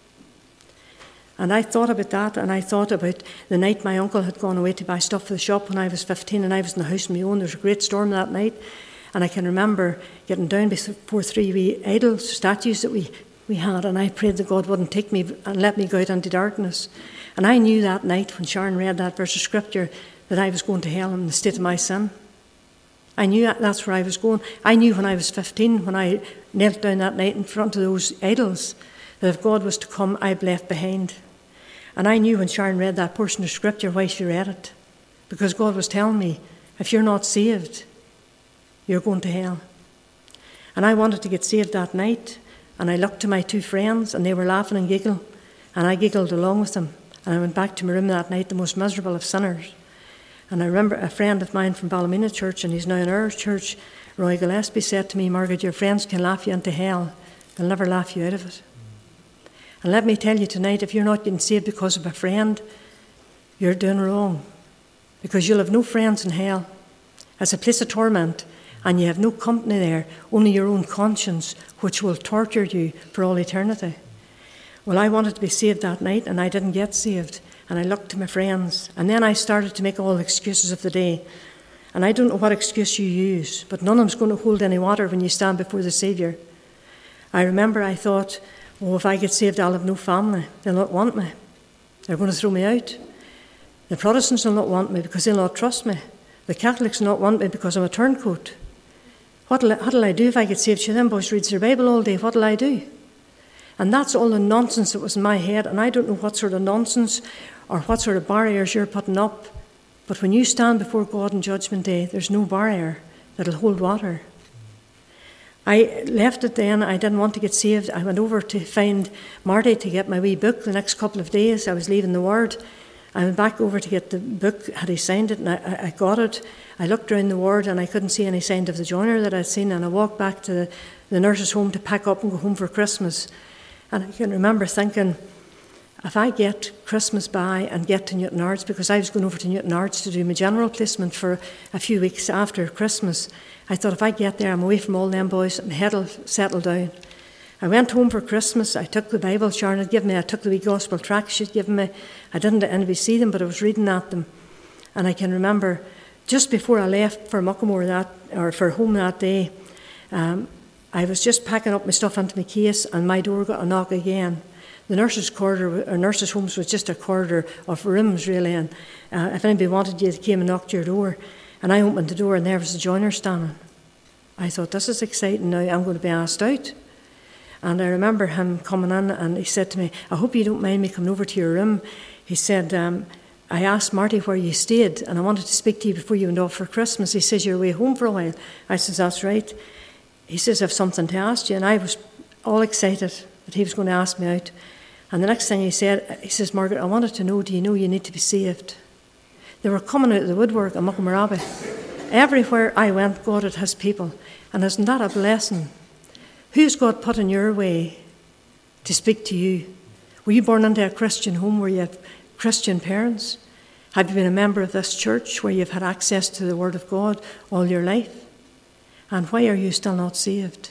S1: And I thought about that, and I thought about the night my uncle had gone away to buy stuff for the shop when I was 15, and I was in the house on my own. There was a great storm that night, and I can remember getting down before 3 wee idols, statues that we had, and I prayed that God wouldn't take me and let me go out into darkness. And I knew that night when Sharon read that verse of scripture that I was going to hell in the state of my sin. I knew that's where I was going. I knew when I was 15, when I knelt down that night in front of those idols, that if God was to come, I'd be left behind. And I knew when Sharon read that portion of scripture why she read it. Because God was telling me, if you're not saved, you're going to hell. And I wanted to get saved that night. And I looked to my 2 friends, and they were laughing and giggling. And I giggled along with them. And I went back to my room that night, the most miserable of sinners. And I remember a friend of mine from Ballymena Church, and he's now in our church, Roy Gillespie, said to me, Margaret, your friends can laugh you into hell. They'll never laugh you out of it. And let me tell you tonight, if you're not getting saved because of a friend, you're doing wrong. because you'll have no friends in hell. It's a place of torment, and you have no company there, only your own conscience, which will torture you for all eternity. Well, I wanted to be saved that night, and I didn't get saved. And I looked to my friends, and then I started to make all the excuses of the day. And I don't know what excuse you use, but none of them's going to hold any water when you stand before the Saviour. I remember I thought, oh, if I get saved, I'll have no family. They'll not want me. They're going to throw me out. The Protestants will not want me because they'll not trust me. The Catholics will not want me because I'm a turncoat. What'll I do if I get saved? Sure, them boys reads their Bible all day. What'll I do? And that's all the nonsense that was in my head, and I don't know what sort of nonsense or what sort of barriers you're putting up. But when you stand before God on Judgment Day, there's no barrier that'll hold water. I left it then. I didn't want to get saved. I went over to find Marty to get my wee book the next couple of days. I was leaving the ward. I went back over to get the book. Had he signed it? And I got it. I looked around the ward and I couldn't see any sign of the joiner that I'd seen. And I walked back to the nurse's home to pack up and go home for Christmas. And I can remember thinking, if I get Christmas by and get to Newtownards, because I was going over to Newtownards to do my general placement for a few weeks after Christmas, I thought if I get there, I'm away from all them boys, my head will settle down. I went home for Christmas. I took the Bible Sharon had given me. I took the wee gospel tracts she'd given me. I didn't anybody see them, but I was reading at them. And I can remember just before I left for Muckamore for home that day, I was just packing up my stuff into my case, and my door got a knock again. The nurses' homes was just a corridor of rooms, really, and if anybody wanted you, they came and knocked your door. And I opened the door, and there was the joiner standing. I thought, this is exciting now, I'm going to be asked out. And I remember him coming in, and he said to me, I hope you don't mind me coming over to your room. He said, I asked Marty where you stayed, and I wanted to speak to you before you went off for Christmas. He says, you're away home for a while. I says, that's right. He says, I've something to ask you. And I was all excited that he was going to ask me out. And the next thing he says, Margaret, I wanted to know, do you know you need to be saved? They were coming out of the woodwork in Muckamore Abbey. Everywhere I went, God had his people. And isn't that a blessing? Who's God put in your way to speak to you? Were you born into a Christian home where you have Christian parents? Have you been a member of this church where you've had access to the Word of God all your life? And why are you still not saved?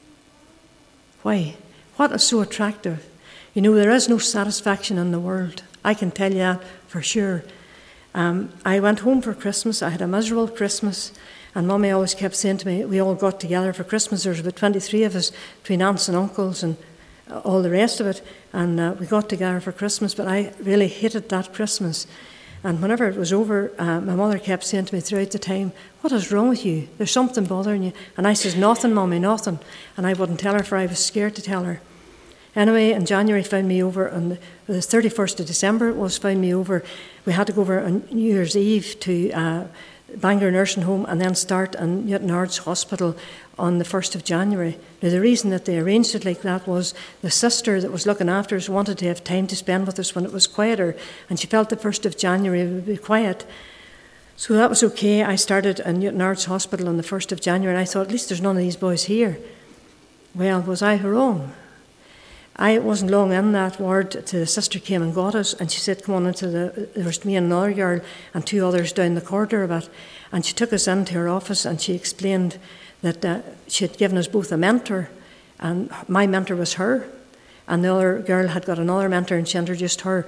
S1: Why? What is so attractive? You know, there is no satisfaction in the world. I can tell you that for sure. I went home for Christmas. I had a miserable Christmas. And Mummy always kept saying to me, we all got together for Christmas. There was about 23 of us, between aunts and uncles and all the rest of it. And we got together for Christmas. But I really hated that Christmas. And whenever it was over, my mother kept saying to me throughout the time, what is wrong with you? There's something bothering you. And I says, nothing, Mummy, nothing. And I wouldn't tell her, for I was scared to tell her. Anyway, in January, found me over, on the 31st of December, it was, found me over. We had to go over on New Year's Eve to Bangor Nursing Home and then start in Newtownards Hospital on the 1st of January. Now, the reason that they arranged it like that was the sister that was looking after us wanted to have time to spend with us when it was quieter, and she felt the 1st of January would be quiet. So that was okay. I started in Newtownards Hospital on the 1st of January, and I thought, at least there's none of these boys here. Well, was I wrong? I wasn't long in that ward till the sister came and got us, and she said, come on into there was me and another girl and two others down the corridor a bit, and she took us into her office and she explained that she had given us both a mentor, and my mentor was her, and the other girl had got another mentor and she introduced her.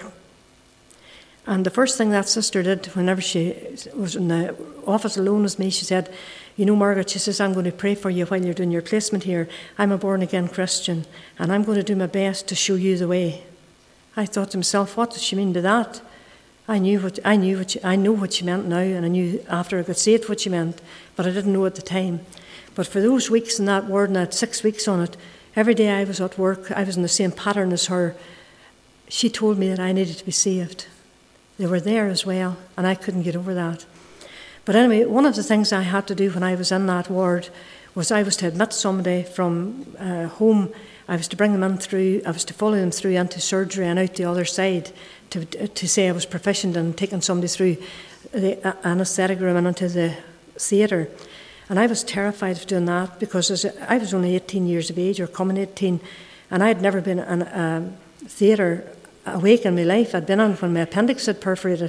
S1: And the first thing that sister did whenever she was in the office alone with me, she said, you know, Margaret, she says, I'm going to pray for you while you're doing your placement here. I'm a born-again Christian, and I'm going to do my best to show you the way. I thought to myself, what does she mean by that? I know what she meant now, and I knew after I got saved what she meant, but I didn't know at the time. But for those weeks in that ward, and I had 6 weeks on it, every day I was at work, I was in the same pattern as her. She told me that I needed to be saved. They were there as well, and I couldn't get over that. But anyway, one of the things I had to do when I was in that ward was I was to admit somebody from home. I was to bring them in through, I was to follow them through into surgery and out the other side to say I was proficient in taking somebody through the anaesthetic room and into the theatre. And I was terrified of doing that because I was only 18 years of age, or coming 18, and I had never been in a theatre awake in my life. I'd been on when my appendix had perforated,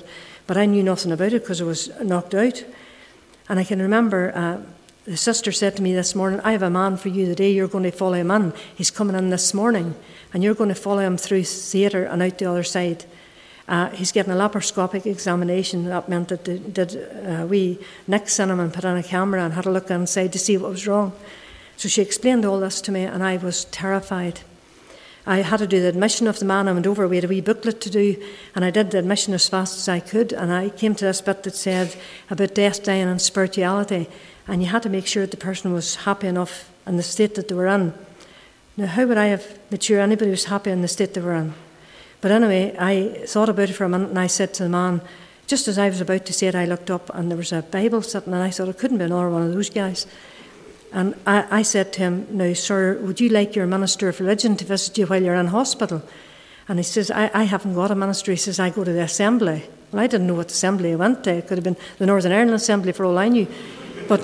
S1: But I knew nothing about it because I was knocked out. And I can remember the sister said to me this morning, I have a man for you the day you're going to follow him in. He's coming in this morning, and you're going to follow him through theatre and out the other side. He's getting a laparoscopic examination. That meant that they did we nicked him and put on a camera and had a look inside to see what was wrong. So she explained all this to me, and I was terrified. I had to do the admission of the man I went over. We had a wee booklet to do, and I did the admission as fast as I could. And I came to this bit that said about death, dying and spirituality. And you had to make sure that the person was happy enough in the state that they were in. Now, how would I have made sure anybody was happy in the state they were in? But anyway, I thought about it for a minute, and I said to the man, just as I was about to say it, I looked up, and there was a Bible sitting, and I thought it couldn't be another one of those guys. And I said to him, now, sir, would you like your minister of religion to visit you while you're in hospital? And he says, I haven't got a minister. He says, I go to the assembly. Well, I didn't know what assembly I went to. It could have been the Northern Ireland Assembly for all I knew. But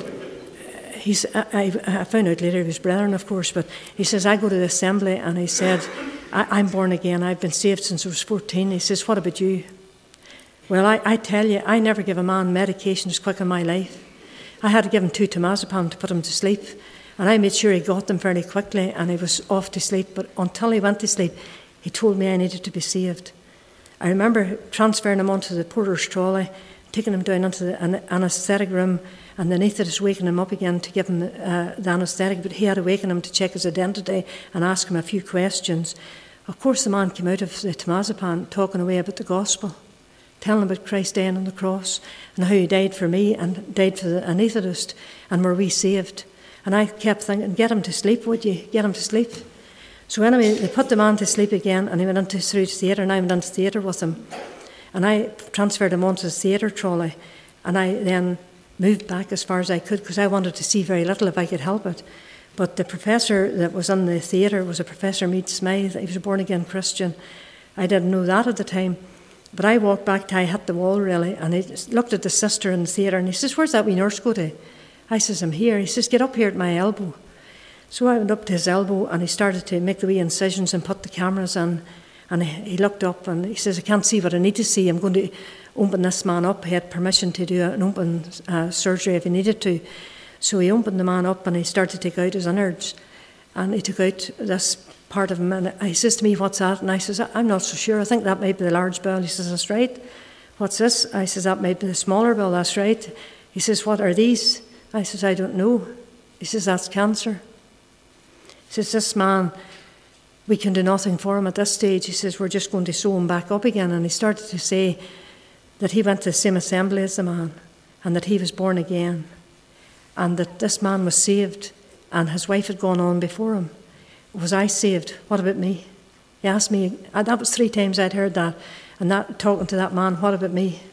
S1: I found out later he was brethren, of course, but he says, I go to the assembly, and he said, I'm born again. I've been saved since I was 14. He says, what about you? Well, I tell you, I never give a man medications quick in my life. I had to give him 2 temazepam to put him to sleep, and I made sure he got them fairly quickly, and he was off to sleep. But until he went to sleep, he told me I needed to be saved. I remember transferring him onto the porter's trolley, taking him down into the anaesthetic room, and the anaesthetist waking him up again to give him the anaesthetic, but he had to waken him to check his identity and ask him a few questions. Of course, the man came out of the temazepam talking away about the gospel, telling about Christ dying on the cross and how he died for me and died for the anaesthetist, and were we saved. And I kept thinking, get him to sleep, would you? Get him to sleep. So anyway, they put the man to sleep again, and he went through theatre, and I went into theatre with him. And I transferred him onto the theatre trolley, and I then moved back as far as I could because I wanted to see very little if I could help it. But the professor that was in the theatre was a Professor Mead Smythe. He was a born-again Christian. I didn't know that at the time. But I walked back till I hit the wall, really, and he looked at the sister in the theatre, and he says, where's that wee nurse go to? I says, I'm here. He says, get up here at my elbow. So I went up to his elbow, and he started to make the wee incisions and put the cameras in. And he looked up, and he says, I can't see what I need to see. I'm going to open this man up. He had permission to do an open surgery if he needed to. So he opened the man up, and he started to take out his innards. And he took out this part of him, and he says to me, what's that? And I says, I'm not so sure. I think that might be the large bowel. He says, that's right. What's this? I says, that might be the smaller bowel. That's right. He says, what are these? I says, I don't know. He says, that's cancer. He says, this man, we can do nothing for him at this stage. He says, we're just going to sew him back up again. And he started to say that he went to the same assembly as the man, and that he was born again, and that this man was saved, and his wife had gone on before him. Was I saved? What about me? He asked me, that was 3 times I'd heard that, and that talking to that man, what about me?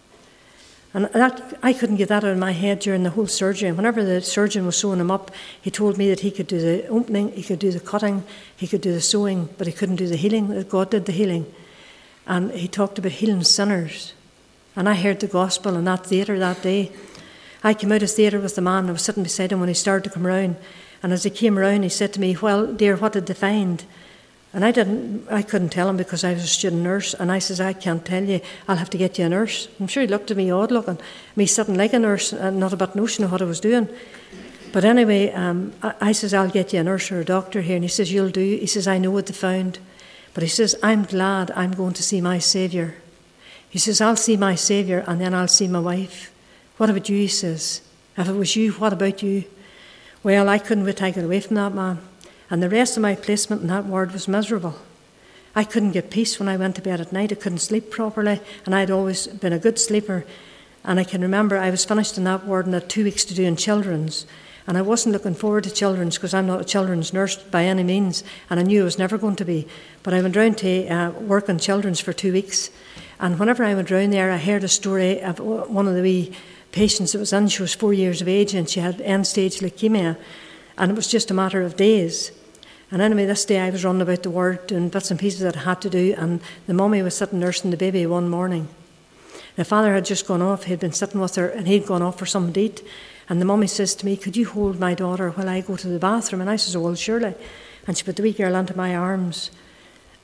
S1: And that, I couldn't get that out of my head during the whole surgery. And whenever the surgeon was sewing him up, he told me that he could do the opening, he could do the cutting, he could do the sewing, but he couldn't do the healing, that God did the healing. And he talked about healing sinners. And I heard the gospel in that theatre that day. I came out of theatre with the man. I was sitting beside him when he started to come round. And as he came round, he said to me, well, dear, what did they find? And I couldn't tell him because I was a student nurse. And I says, I can't tell you. I'll have to get you a nurse. I'm sure he looked at me odd looking. Me sitting like a nurse and not a bit notion of what I was doing. But anyway, I says, I'll get you a nurse or a doctor here. And he says, you'll do. He says, I know what they found. But he says, I'm glad I'm going to see my Saviour. He says, I'll see my Saviour and then I'll see my wife. What about you, he says. If it was you, what about you? Well, I couldn't wait till I got away from that man. And the rest of my placement in that ward was miserable. I couldn't get peace when I went to bed at night. I couldn't sleep properly, and I'd always been a good sleeper. And I can remember I was finished in that ward and had 2 weeks to do in children's. And I wasn't looking forward to children's because I'm not a children's nurse by any means, and I knew I was never going to be. But I went round to work in children's for 2 weeks. And whenever I went round there, I heard a story of one of the wee patients that was in. She was 4 years of age and she had end-stage leukemia. And it was just a matter of days. And anyway, this day I was running about the ward doing bits and pieces that I had to do, and the mummy was sitting nursing the baby one morning. The father had just gone off. He'd been sitting with her, and he'd gone off for something to eat. And the mummy says to me, could you hold my daughter while I go to the bathroom? And I says, oh, well, surely. And she put the wee girl into my arms.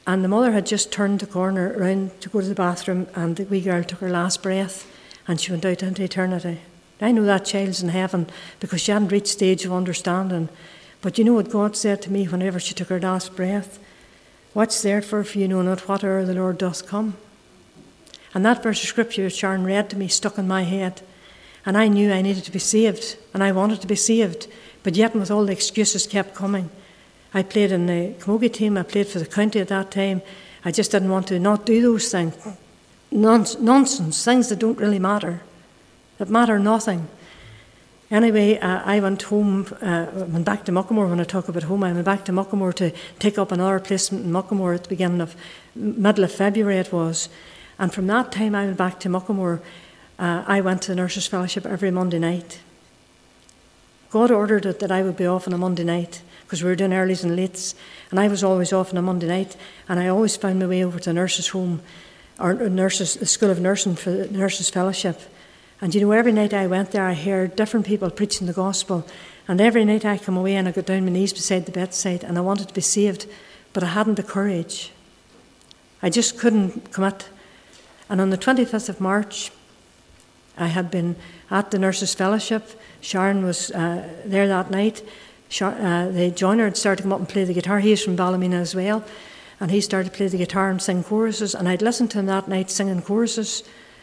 S1: And the mother had just turned the corner round to go to the bathroom, and the wee girl took her last breath, and she went out into eternity. I know that child's in heaven because she hadn't reached the age of understanding. But you know what God said to me whenever she took her last breath? What's there for you know not what hour the Lord doth come? And that verse of scripture that Sharon read to me stuck in my head. And I knew I needed to be saved, and I wanted to be saved. But yet, with all the excuses kept coming. I played in the camogie team, I played for the county at that time. I just didn't want to not do those things. Nonsense, things that don't really matter, that matter nothing. Anyway, I went home, went back to Muckamore. When I talk about home, I went back to Muckamore to take up another placement in Muckamore at the beginning of, middle of February it was. And from that time I went back to Muckamore. I went to the Nurses' Fellowship every Monday night. God ordered it that I would be off on a Monday night because we were doing earlies and lates, and I was always off on a Monday night, and I always found my way over to the nurses' home, or the School of Nursing for the Nurses' Fellowship. And you know, every night I went there, I heard different people preaching the gospel, and every night I come away and I got down on my knees beside the bedside, and I wanted to be saved, but I hadn't the courage. I just couldn't commit. And on the 25th of March, I had been at the Nurses' Fellowship. Sharon was there that night. The joiner had started to come up and play the guitar. He's from Ballymena as well. And he started to play the guitar and sing choruses. And I'd listened to him that night singing choruses,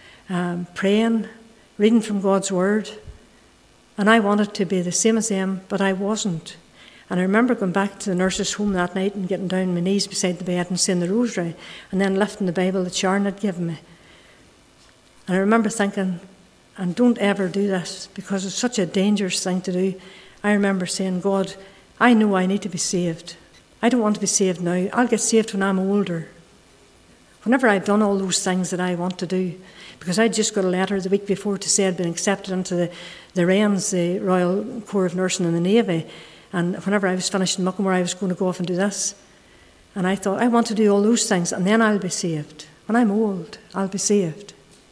S1: praying, reading from God's Word. And I wanted to be the same as them, but I wasn't. And I remember going back to the nurses' home that night and getting down on my knees beside the bed and saying the rosary, and then lifting the Bible that Sharon had given me. And I remember thinking, and don't ever do this because it's such a dangerous thing to do. I remember saying, God, I know I need to be saved. I don't want to be saved now. I'll get saved when I'm older. Whenever I've done all those things that I want to do. Because I just got a letter the week before to say I'd been accepted into the RANS, the Royal Corps of Nursing in the Navy. And whenever I was finished in Muckamore, I was going to go off and do this. And I thought, I want to do all those things and then I'll be saved. When I'm old, I'll be saved.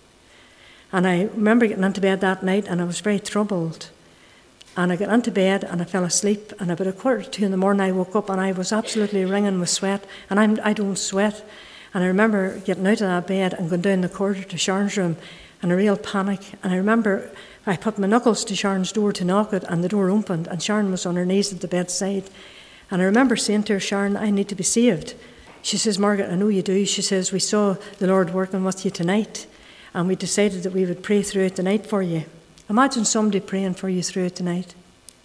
S1: And I remember getting into bed that night and I was very troubled. And I got into bed and I fell asleep. And about 1:45 in the morning I woke up and I was absolutely wringing with sweat. And I don't sweat. And I remember getting out of that bed and going down the corridor to Sharon's room in a real panic. And I remember I put my knuckles to Sharon's door to knock it and the door opened and Sharon was on her knees at the bedside. And I remember saying to her, Sharon, I need to be saved. She says, Margaret, I know you do. She says, we saw the Lord working with you tonight. And we decided that we would pray throughout the night for you. Imagine somebody praying for you throughout the night.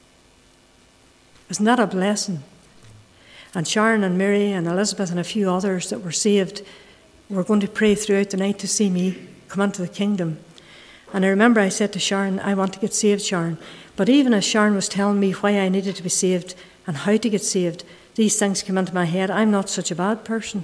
S1: Isn't that a blessing? And Sharon and Mary and Elizabeth and a few others that were saved were going to pray throughout the night to see me come into the kingdom. And I remember I said to Sharon, I want to get saved, Sharon. But even as Sharon was telling me why I needed to be saved and how to get saved, these things came into my head. I'm not such a bad person.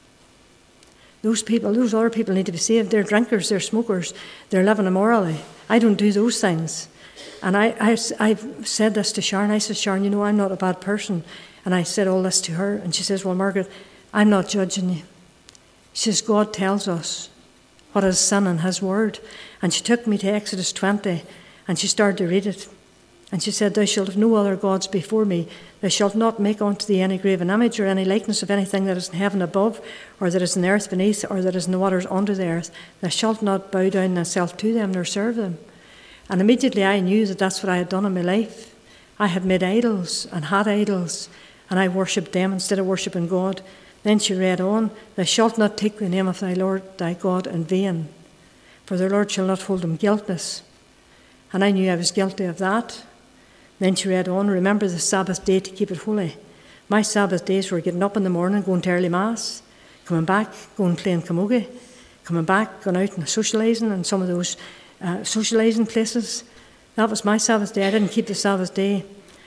S1: Those other people need to be saved. They're drinkers, they're smokers, they're living immorally. I don't do those things. And I've said this to Sharon. I said, Sharon, you know, I'm not a bad person. And I said all this to her. And she says, well, Margaret, I'm not judging you. She says, God tells us what is sin in his word. And she took me to Exodus 20 and she started to read it. And she said, thou shalt have no other gods before me. Thou shalt not make unto thee any graven image or any likeness of anything that is in heaven above, or that is in the earth beneath, or that is in the waters under the earth. Thou shalt not bow down thyself to them nor serve them. And immediately I knew that that's what I had done in my life. I had made idols and had idols, and I worshipped them instead of worshipping God. Then she read on, thou shalt not take the name of thy Lord thy God in vain, for the Lord shall not hold him guiltless. And I knew I was guilty of that. Then she read on, remember the Sabbath day to keep it holy. My Sabbath days were getting up in the morning, going to early mass, coming back, going playing camogie, coming back, going out and socialising in some of those socialising places. That was my Sabbath day. I didn't keep the Sabbath day.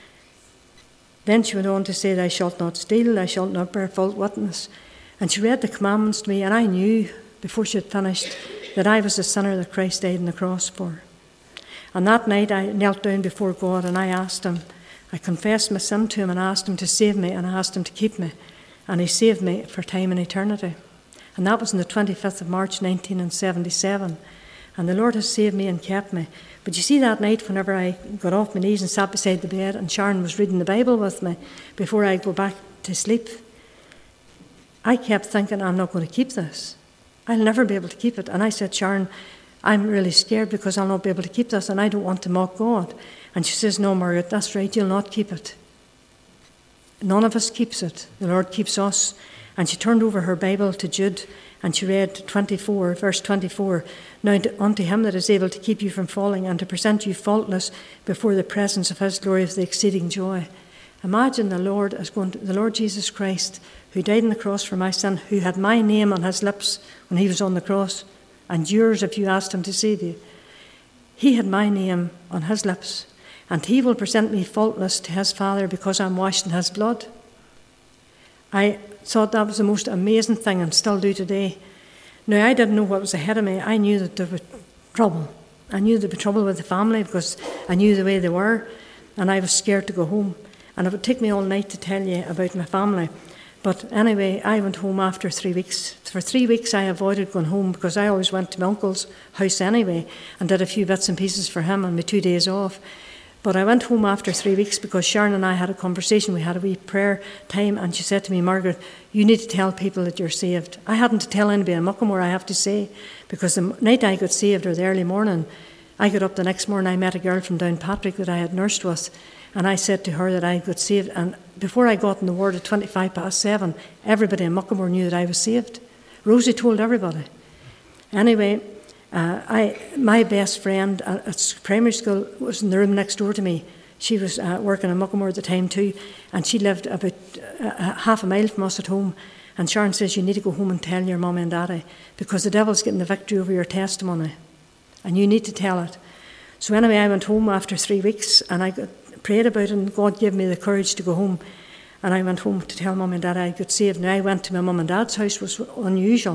S1: Then she went on to say, thou shalt not steal, thou shalt not bear false witness. And she read the commandments to me, and I knew before she had finished that I was the sinner that Christ died on the cross for. And that night I knelt down before God and I asked him, I confessed my sin to him and asked him to save me and I asked him to keep me. And he saved me for time and eternity. And that was on the 25th of March 1977. And the Lord has saved me and kept me. But you see, that night whenever I got off my knees and sat beside the bed and Sharon was reading the Bible with me before I go back to sleep, I kept thinking, I'm not going to keep this. I'll never be able to keep it. And I said, Sharon, I'm really scared because I'll not be able to keep this and I don't want to mock God. And she says, no, Margaret, that's right, you'll not keep it. None of us keeps it. The Lord keeps us. And she turned over her Bible to Jude and she read 24, verse 24. Now unto him that is able to keep you from falling and to present you faultless before the presence of his glory with the exceeding joy. Imagine the Lord Jesus Christ, who died on the cross for my sin, who had my name on his lips when he was on the cross, and yours if you asked him to save you. He had my name on his lips, and he will present me faultless to his Father because I'm washed in his blood. I thought that was the most amazing thing and still do today. Now, I didn't know what was ahead of me. I knew that there was trouble. I knew there would be trouble with the family because I knew the way they were, and I was scared to go home. And it would take me all night to tell you about my family. But anyway, I went home after 3 weeks. For 3 weeks I avoided going home because I always went to my uncle's house anyway and did a few bits and pieces for him on my 2 days off. But I went home after 3 weeks because Sharon and I had a conversation. We had a wee prayer time and she said to me, Margaret, you need to tell people that you're saved. I hadn't to tell anybody in Muckamore, I have to say, because the night I got saved, or the early morning, I got up the next morning, I met a girl from Downpatrick that I had nursed with, and I said to her that I got saved. And before I got in the word at 7:25, everybody in Muckamore knew that I was saved. Rosie told everybody. Anyway, my best friend at primary school was in the room next door to me. She was working in Muckamore at the time too, and she lived about half a mile from us at home. And Sharon says, you need to go home and tell your mum and daddy, because the devil's getting the victory over your testimony, and you need to tell it. So anyway, I went home after 3 weeks, and I prayed about it, and God gave me the courage to go home. And I went home to tell mum and dad I got saved. Now, I went to my mum and dad's house, which was unusual.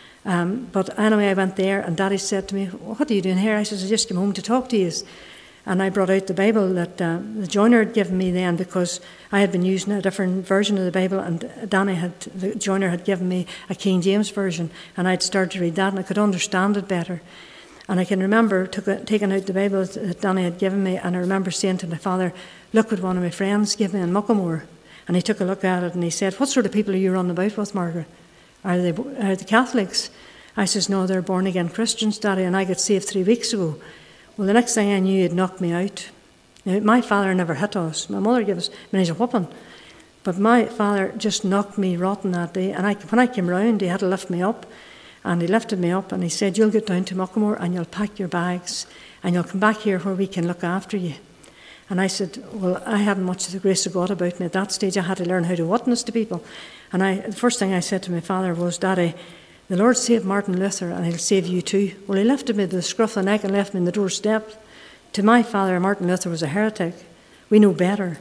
S1: But anyway, I went there, and Daddy said to me, what are you doing here? I said, I just came home to talk to you. And I brought out the Bible that the joiner had given me then, because I had been using a different version of the Bible, and the joiner had given me a King James version, and I'd started to read that, and I could understand it better. And I can remember taking out the Bible that Danny had given me, and I remember saying to my father, look what one of my friends gave me in Muckamore. And he took a look at it, and he said, what sort of people are you running about with, Margaret? Are they Catholics? I says, no, they're born-again Christians, Daddy, and I got saved 3 weeks ago. Well, the next thing I knew, he'd knocked me out. Now, my father never hit us. My mother gave us many a whooping. But my father just knocked me rotten that day. And when I came round, he had to lift me up. And he lifted me up and he said, you'll get down to Muckamore and you'll pack your bags and you'll come back here where we can look after you. And I said, well, I hadn't much of the grace of God about me at that stage. I had to learn how to witness to people. And the first thing I said to my father was, Daddy, the Lord saved Martin Luther and he'll save you too. Well, he lifted me to the scruff of the neck and left me in the doorstep. To my father, Martin Luther was a heretic. We know better.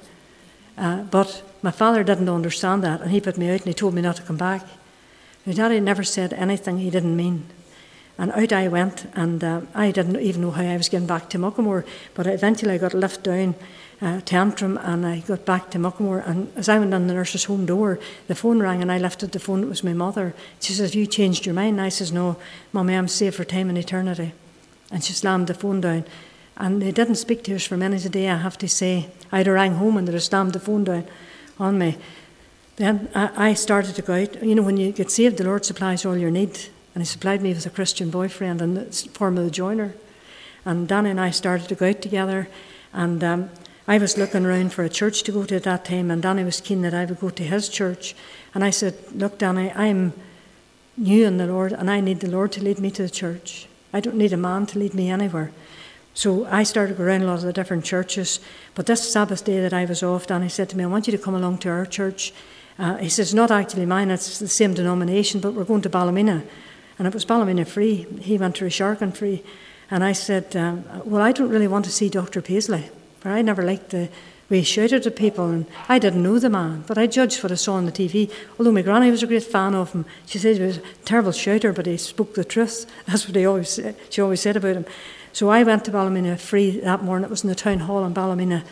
S1: But my father didn't understand that, and he put me out and he told me not to come back. My Daddy never said anything he didn't mean. And out I went, and I didn't even know how I was getting back to Muckamore, but eventually I got lifted down to Antrim, and I got back to Muckamore, and as I went in the nurse's home door, the phone rang, and I lifted the phone. It was my mother. She says, have you changed your mind? And I says, no, Mummy, I'm saved for time and eternity. And she slammed the phone down. And they didn't speak to us for many a day, I have to say. I'd have rang home and they'd have slammed the phone down on me. Then I started to go out. You know, when you get saved, the Lord supplies all your need. And he supplied me with a Christian boyfriend in the form of the joiner. And Danny and I started to go out together. And I was looking around for a church to go to at that time. And Danny was keen that I would go to his church. And I said, look, Danny, I'm new in the Lord, and I need the Lord to lead me to the church. I don't need a man to lead me anywhere. So I started to go around a lot of the different churches. But this Sabbath day that I was off, Danny said to me, I want you to come along to our church. He says, not actually mine, it's the same denomination, but we're going to Ballymena. And it was Ballymena Free. He went to Resharkin Free. And I said, well, I don't really want to see Dr. Paisley, for I never liked the way he shouted at people, and I didn't know the man, but I judged what I saw on the TV. Although my granny was a great fan of him. She said he was a terrible shouter, but he spoke the truth. That's what she always said about him. So I went to Ballymena Free that morning. It was in the town hall in Ballymena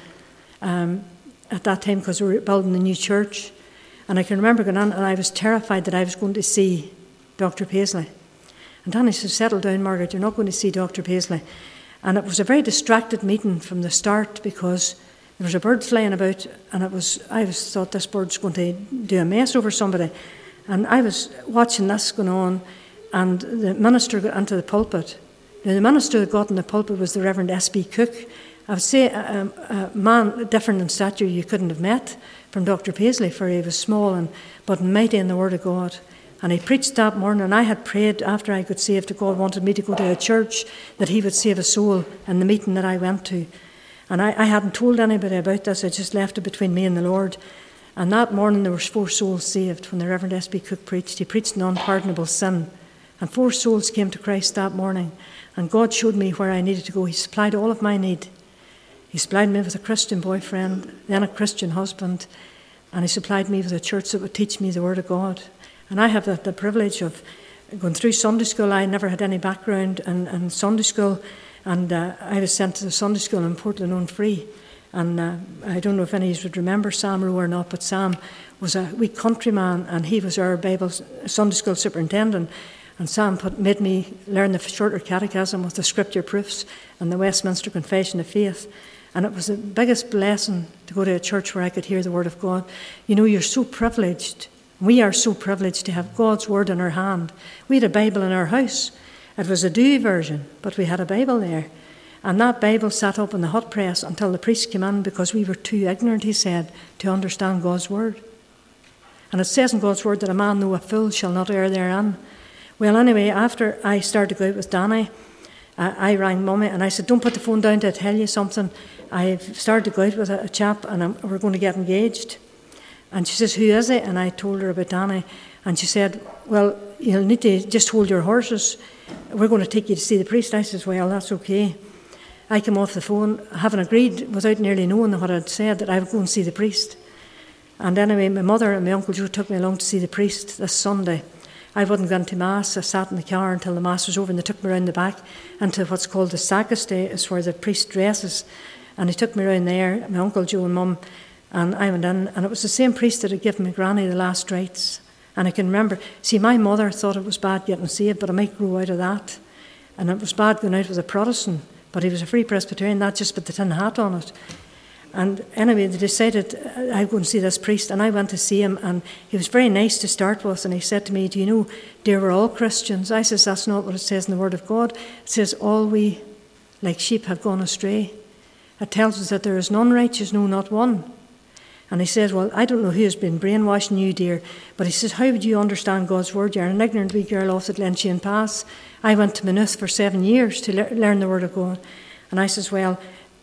S1: at that time, because we were building a new church. And I can remember going on, and I was terrified that I was going to see Dr. Paisley. And Danny said, settle down, Margaret, you're not going to see Dr. Paisley. And it was a very distracted meeting from the start, because there was a bird flying about, and I thought this bird's going to do a mess over somebody. And I was watching this going on, and the minister got into the pulpit. Now, the minister that got in the pulpit was the Reverend S.B. Cook. I would say a man different in stature you couldn't have met from Dr. Paisley, for he was small but mighty in the Word of God. And he preached that morning, and I had prayed after I got saved that God wanted me to go to a church that he would save a soul in the meeting that I went to. And I hadn't told anybody about this. I just left it between me and the Lord. And that morning there was 4 souls saved when the Reverend S.B. Cook preached. He preached on unpardonable sin. And 4 souls came to Christ that morning. And God showed me where I needed to go. He supplied all of my need. He supplied me with a Christian boyfriend, then a Christian husband. And he supplied me with a church that would teach me the Word of God. And I have the privilege of going through Sunday school. I never had any background in Sunday school. And I was sent to the Sunday school in Portland-on-Free. And I don't know if any of you would remember Sam Rowe or not, but Sam was a wee countryman, and he was our Bible Sunday school superintendent. And Sam made me learn the shorter catechism with the scripture proofs and the Westminster Confession of Faith. And it was the biggest blessing to go to a church where I could hear the Word of God. You know, you're so privileged. We are so privileged to have God's Word in our hand. We had a Bible in our house. It was a Dewey version, but we had a Bible there. And that Bible sat up in the hot press until the priest came in, because we were too ignorant, he said, to understand God's Word. And it says in God's Word that a man, though a fool, shall not err therein. Well, anyway, after I started to go out with Danny, I rang Mummy and I said, don't put the phone down till I tell you something. I've started to go out with a chap and we're going to get engaged. And she says, who is it? And I told her about Danny. And she said, well, you'll need to just hold your horses. We're going to take you to see the priest. I says, well, that's okay. I came off the phone, having agreed, without nearly knowing what I'd said, that I would go and see the priest. And anyway, my mother and my Uncle Joe took me along to see the priest this Sunday. I wouldn't go into Mass. I sat in the car until the Mass was over, and they took me around the back into what's called the sacristy. It's where the priest dresses. And he took me around there, my Uncle Joe and Mum, and I went in, and it was the same priest that had given my granny the last rites. And I can remember, see, my mother thought it was bad getting saved, but I might grow out of that. And it was bad going out with a Protestant, but he was a Free Presbyterian, that just put the tin hat on it. And anyway, they decided I'd go and see this priest, and I went to see him, and he was very nice to start with, and he said to me, do you know, dear, we're all Christians. I says, that's not what it says in the Word of God. It says, all we, like sheep, have gone astray. It tells us that there is none righteous, no, not one. And he says, well, I don't know who has been brainwashing you, dear, but he says, how would you understand God's Word? You're an ignorant wee girl off the Glenshane Pass. I went to Maynooth for 7 years to learn the Word of God. And I says, well,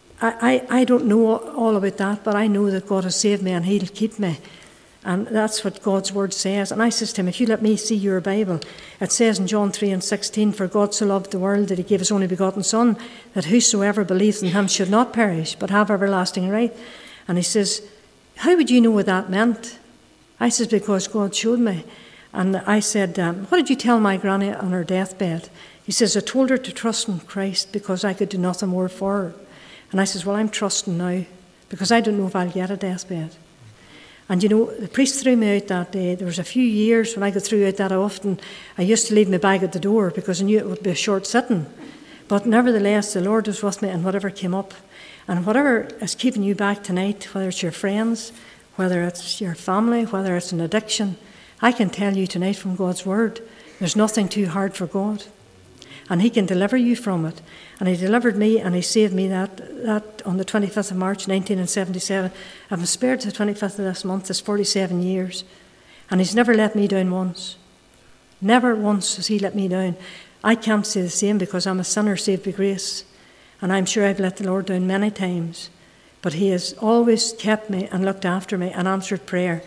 S1: I don't know all about that, but I know that God has saved me and He'll keep me. And that's what God's Word says. And I says to him, if you let me see your Bible, it says in John 3:16, for God so loved the world that He gave His only begotten Son, that whosoever believes in Him should not perish, but have everlasting life. And he says, how would you know what that meant? I says, because God showed me. And I said, what did you tell my granny on her deathbed? He says, I told her to trust in Christ because I could do nothing more for her. And I says, well, I'm trusting now because I don't know if I'll get a deathbed. And you know, the priest threw me out that day. There was a few years when I got through out that often, I used to leave my bag at the door because I knew it would be a short sitting. But nevertheless, the Lord was with me in whatever came up. And whatever is keeping you back tonight, whether it's your friends, whether it's your family, whether it's an addiction, I can tell you tonight from God's Word, there's nothing too hard for God. And He can deliver you from it. And He delivered me and He saved me that on the 25th of March 1977. I've been spared to the 25th of this month. It's 47 years. And He's never let me down once. Never once has He let me down. I can't say the same because I'm a sinner saved by grace. And I'm sure I've let the Lord down many times. But He has always kept me and looked after me and answered prayer.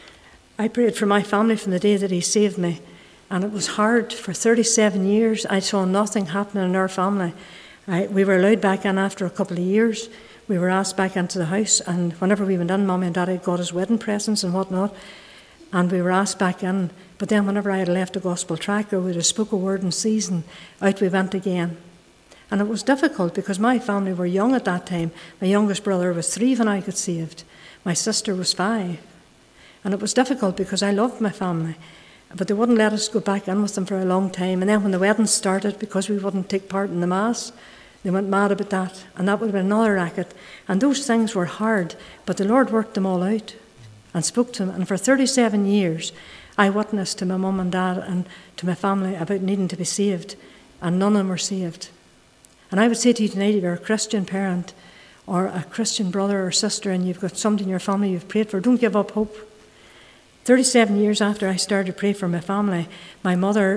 S1: I prayed for my family from the day that He saved me. And it was hard. For 37 years, I saw nothing happening in our family. We were allowed back in after a couple of years. We were asked back into the house. And whenever we went in, Mummy and Daddy got us wedding presents and whatnot. And we were asked back in. But then whenever I had left a gospel tract or we'd have spoke a word in season, out we went again. And it was difficult because my family were young at that time. My youngest brother was 3 when I got saved. My sister was 5. And it was difficult because I loved my family. But they wouldn't let us go back in with them for a long time. And then when the wedding started, because we wouldn't take part in the Mass, they went mad about that. And that would have been another racket. And those things were hard. But the Lord worked them all out and spoke to them. And for 37 years, I witnessed to my mum and dad and to my family about needing to be saved, and none of them were saved. And I would say to you tonight, if you're a Christian parent or a Christian brother or sister and you've got somebody in your family you've prayed for, don't give up hope. 37 years after I started to pray for my family, my mother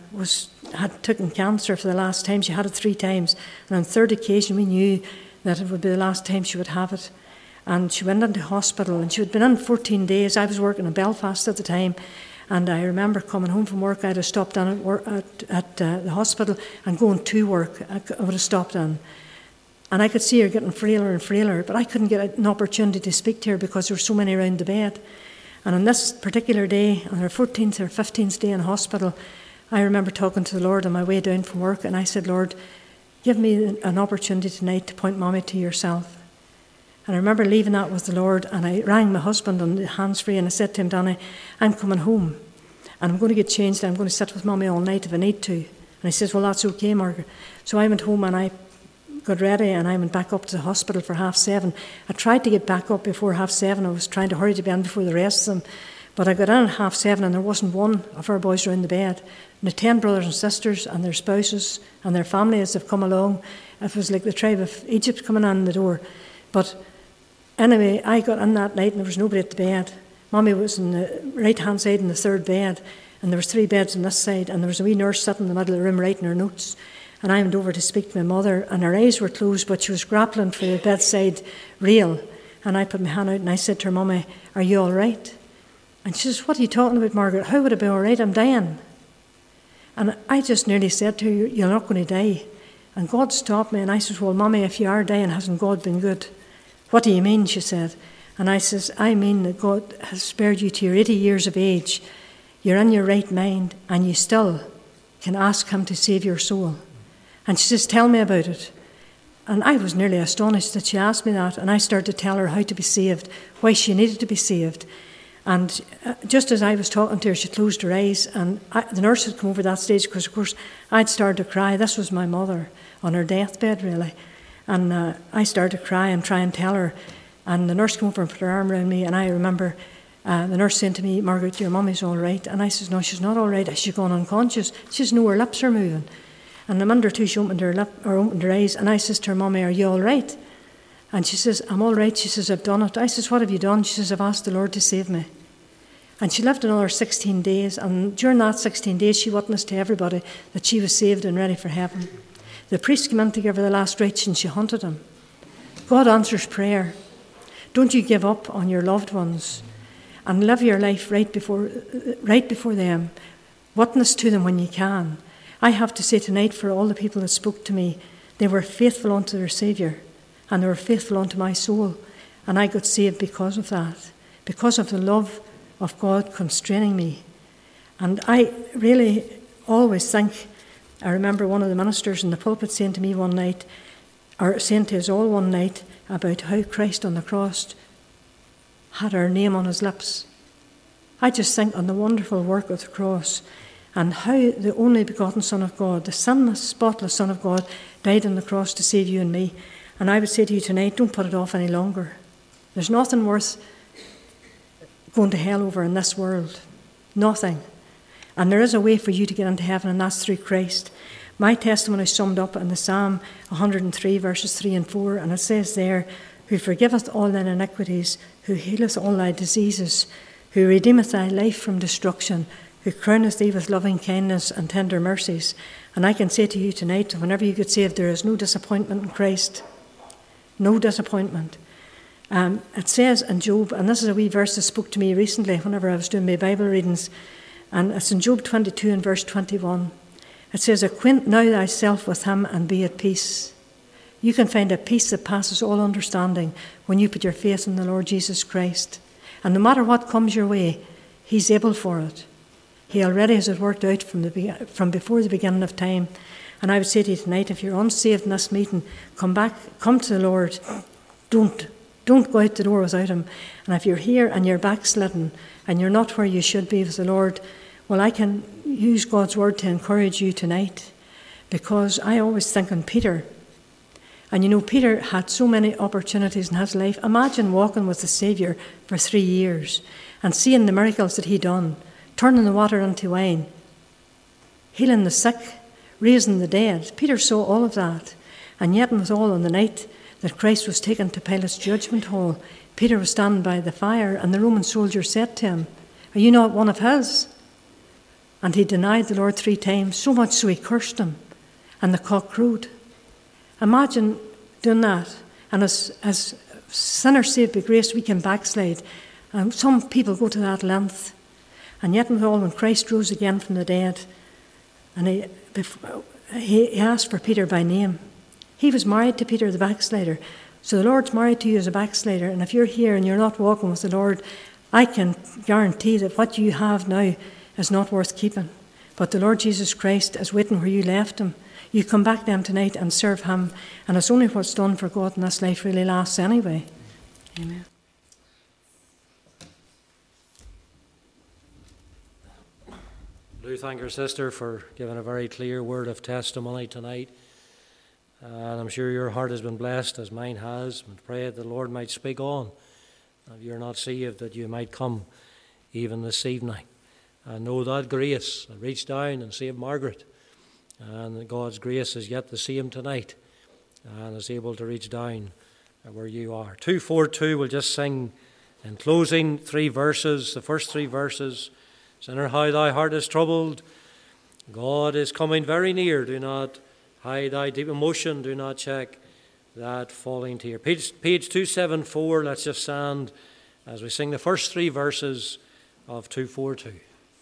S1: had taken cancer for the last time. She had it 3 times. And on the third occasion, we knew that it would be the last time she would have it. And she went into hospital, and she had been in 14 days. I was working in Belfast at the time, and I remember coming home from work. I'd have stopped in at the hospital and going to work. I would have stopped in. And I could see her getting frailer and frailer, but I couldn't get an opportunity to speak to her because there were so many around the bed. And on this particular day, on her 14th or 15th day in hospital, I remember talking to the Lord on my way down from work, and I said, Lord, give me an opportunity tonight to point Mommy to yourself. And I remember leaving that with the Lord, and I rang my husband on the hands-free, and I said to him, Danny, I'm coming home, and I'm going to get changed, and I'm going to sit with Mommy all night if I need to. And he says, well, that's okay, Margaret. So I went home, and I got ready, and I went back up to the hospital for 7:30. I tried to get back up before 7:30. I was trying to hurry to be in before the rest of them. But I got in at 7:30, and there wasn't one of our boys around the bed. And the 10 brothers and sisters and their spouses and their families have come along. It was like the tribe of Egypt coming in the door. But anyway, I got in that night, and there was nobody at the bed. Mommy was on the right-hand side in the third bed, and there was 3 beds on this side, and there was a wee nurse sitting in the middle of the room writing her notes. And I went over to speak to my mother, and her eyes were closed, but she was grappling for the bedside rail. And I put my hand out, and I said to her, Mummy, are you all right? And she says, what are you talking about, Margaret? How would I be all right? I'm dying. And I just nearly said to her, you're not going to die. And God stopped me, and I said, well, Mummy, if you are dying, hasn't God been good? What do you mean, she said. And I says, I mean that God has spared you to your 80 years of age. You're in your right mind, and you still can ask him to save your soul. And she says, tell me about it. And I was nearly astonished that she asked me that. And I started to tell her how to be saved, why she needed to be saved. And just as I was talking to her, she closed her eyes. And the nurse had come over that stage because, of course, I'd started to cry. This was my mother on her deathbed, really. And I started to cry and try and tell her. And the nurse came over and put her arm around me. And I remember the nurse saying to me, Margaret, your mummy's all right. And I says, no, she's not all right. She's gone unconscious. She says, no, her lips are moving. And a minute or two, she opened her eyes, and I says to her, Mummy, are you all right? And she says, I'm all right. She says, I've done it. I says, what have you done? She says, I've asked the Lord to save me. And she lived another 16 days, and during that 16 days, she witnessed to everybody that she was saved and ready for heaven. The priest came in to give her the last rites, and she hunted him. God answers prayer. Don't you give up on your loved ones, and live your life right before them. Witness to them when you can. I have to say tonight, for all the people that spoke to me, they were faithful unto their Saviour, and they were faithful unto my soul, and I got saved because of that, because of the love of God constraining me. And I really always think, I remember one of the ministers in the pulpit saying to me one night, or saying to us all one night, about how Christ on the cross had our name on his lips. I just think on the wonderful work of the cross, and how the only begotten Son of God, the sinless, spotless Son of God, died on the cross to save you and me. And I would say to you tonight, don't put it off any longer. There's nothing worth going to hell over in this world. Nothing. And there is a way for you to get into heaven, and that's through Christ. My testimony is summed up in the Psalm 103, verses 3 and 4, and it says there, who forgiveth all thine iniquities, who healeth all thy diseases, who redeemeth thy life from destruction, who crowneth thee with loving kindness and tender mercies. And I can say to you tonight, whenever you get saved, there is no disappointment in Christ. No disappointment. It says in Job, and this is a wee verse that spoke to me recently whenever I was doing my Bible readings, and it's in Job 22 and verse 21. It says, acquaint now thyself with him and be at peace. You can find a peace that passes all understanding when you put your faith in the Lord Jesus Christ. And no matter what comes your way, he's able for it. He already has it worked out from before the beginning of time. And I would say to you tonight, if you're unsaved in this meeting, come back, come to the Lord. Don't go out the door without him. And if you're here and you're backslidden and you're not where you should be with the Lord, well, I can use God's word to encourage you tonight, because I always think on Peter. And you know, Peter had so many opportunities in his life. Imagine walking with the Saviour for 3 years and seeing the miracles that he done, turning the water into wine, healing the sick, raising the dead. Peter saw all of that. And yet it was all on the night that Christ was taken to Pilate's judgment hall. Peter was standing by the fire, and the Roman soldier said to him, "Are you not one of his?" And he denied the Lord 3 times, so much so he cursed him, and the cock crowed. Imagine doing that. And as sinners saved by grace, we can backslide. And some people go to that length. And yet and all, when Christ rose again from the dead, and he asked for Peter by name. He was married to Peter the backslider. So the Lord's married to you as a backslider. And if you're here and you're not walking with the Lord, I can guarantee that what you have now is not worth keeping. But the Lord Jesus Christ is waiting where you left him. You come back then tonight and serve him. And it's only what's done for God in this life really lasts anyway. Amen.
S2: Do thank our sister for giving a very clear word of testimony tonight. And I'm sure your heart has been blessed as mine has. And pray that the Lord might speak on. If you're not saved, that you might come even this evening. And know that grace. Reach down and save Margaret. And God's grace is yet the same tonight. And is able to reach down where you are. 242, we'll just sing in closing 3 verses. The first 3 verses. Sinner, how thy heart is troubled. God is coming very near. Do not hide thy deep emotion. Do not check that falling tear. Page 274, let's just stand as we sing the first 3 verses of 242.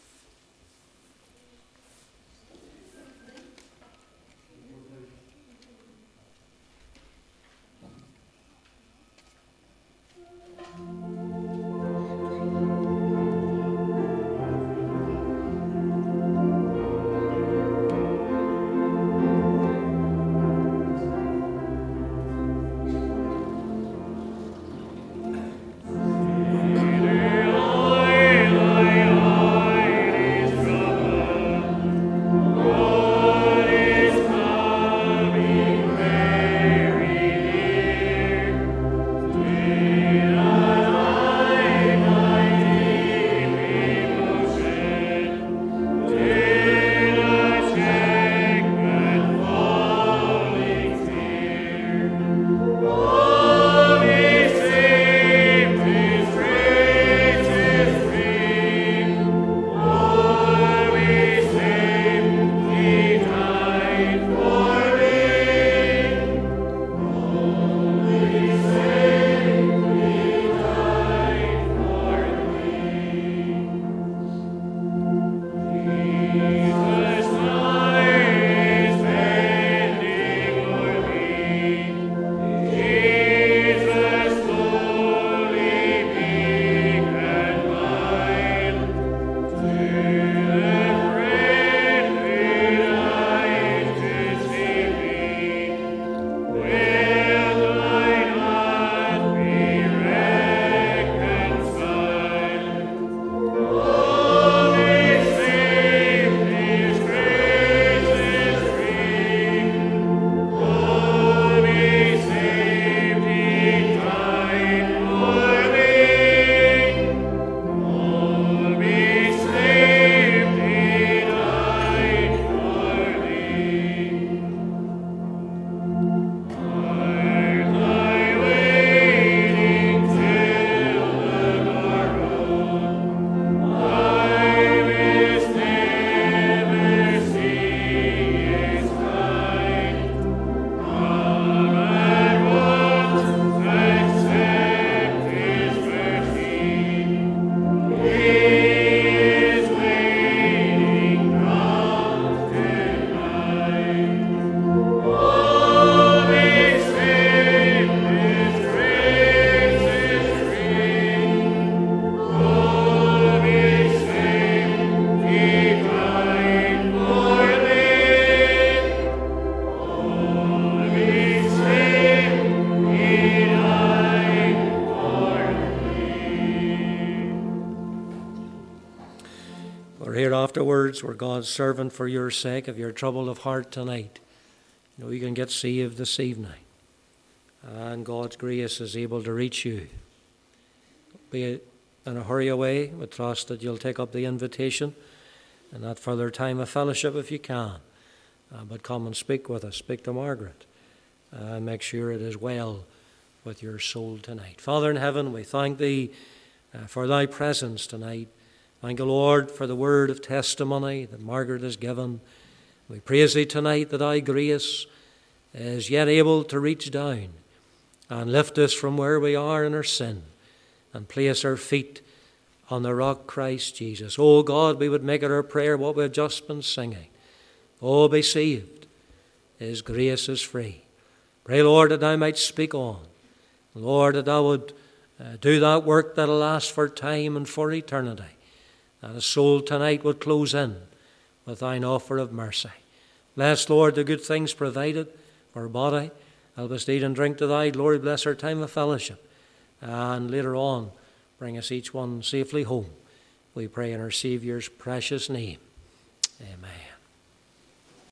S2: Afterwards, we're God's servant for your sake. If you're troubled of heart tonight, you know you can get saved this evening. And God's grace is able to reach you. Be in a hurry away. We trust that you'll take up the invitation and that further time of fellowship if you can. But come and speak with us. Speak to Margaret. And make sure it is well with your soul tonight. Father in heaven, we thank thee for thy presence tonight. Thank you, Lord, for the word of testimony that Margaret has given. We praise thee tonight that thy grace is yet able to reach down and lift us from where we are in our sin and place our feet on the rock Christ Jesus. Oh God, we would make it our prayer what we have just been singing. Oh, be saved. His grace is free. Pray, Lord, that thou might speak on. Lord, that thou would do that work that'll last for time and for eternity. That a soul tonight would close in with thine offer of mercy. Bless, Lord, the good things provided for our body. Help us to eat and drink to thy glory. Bless our time of fellowship. And later on, bring us each one safely home. We pray in our Saviour's precious name. Amen.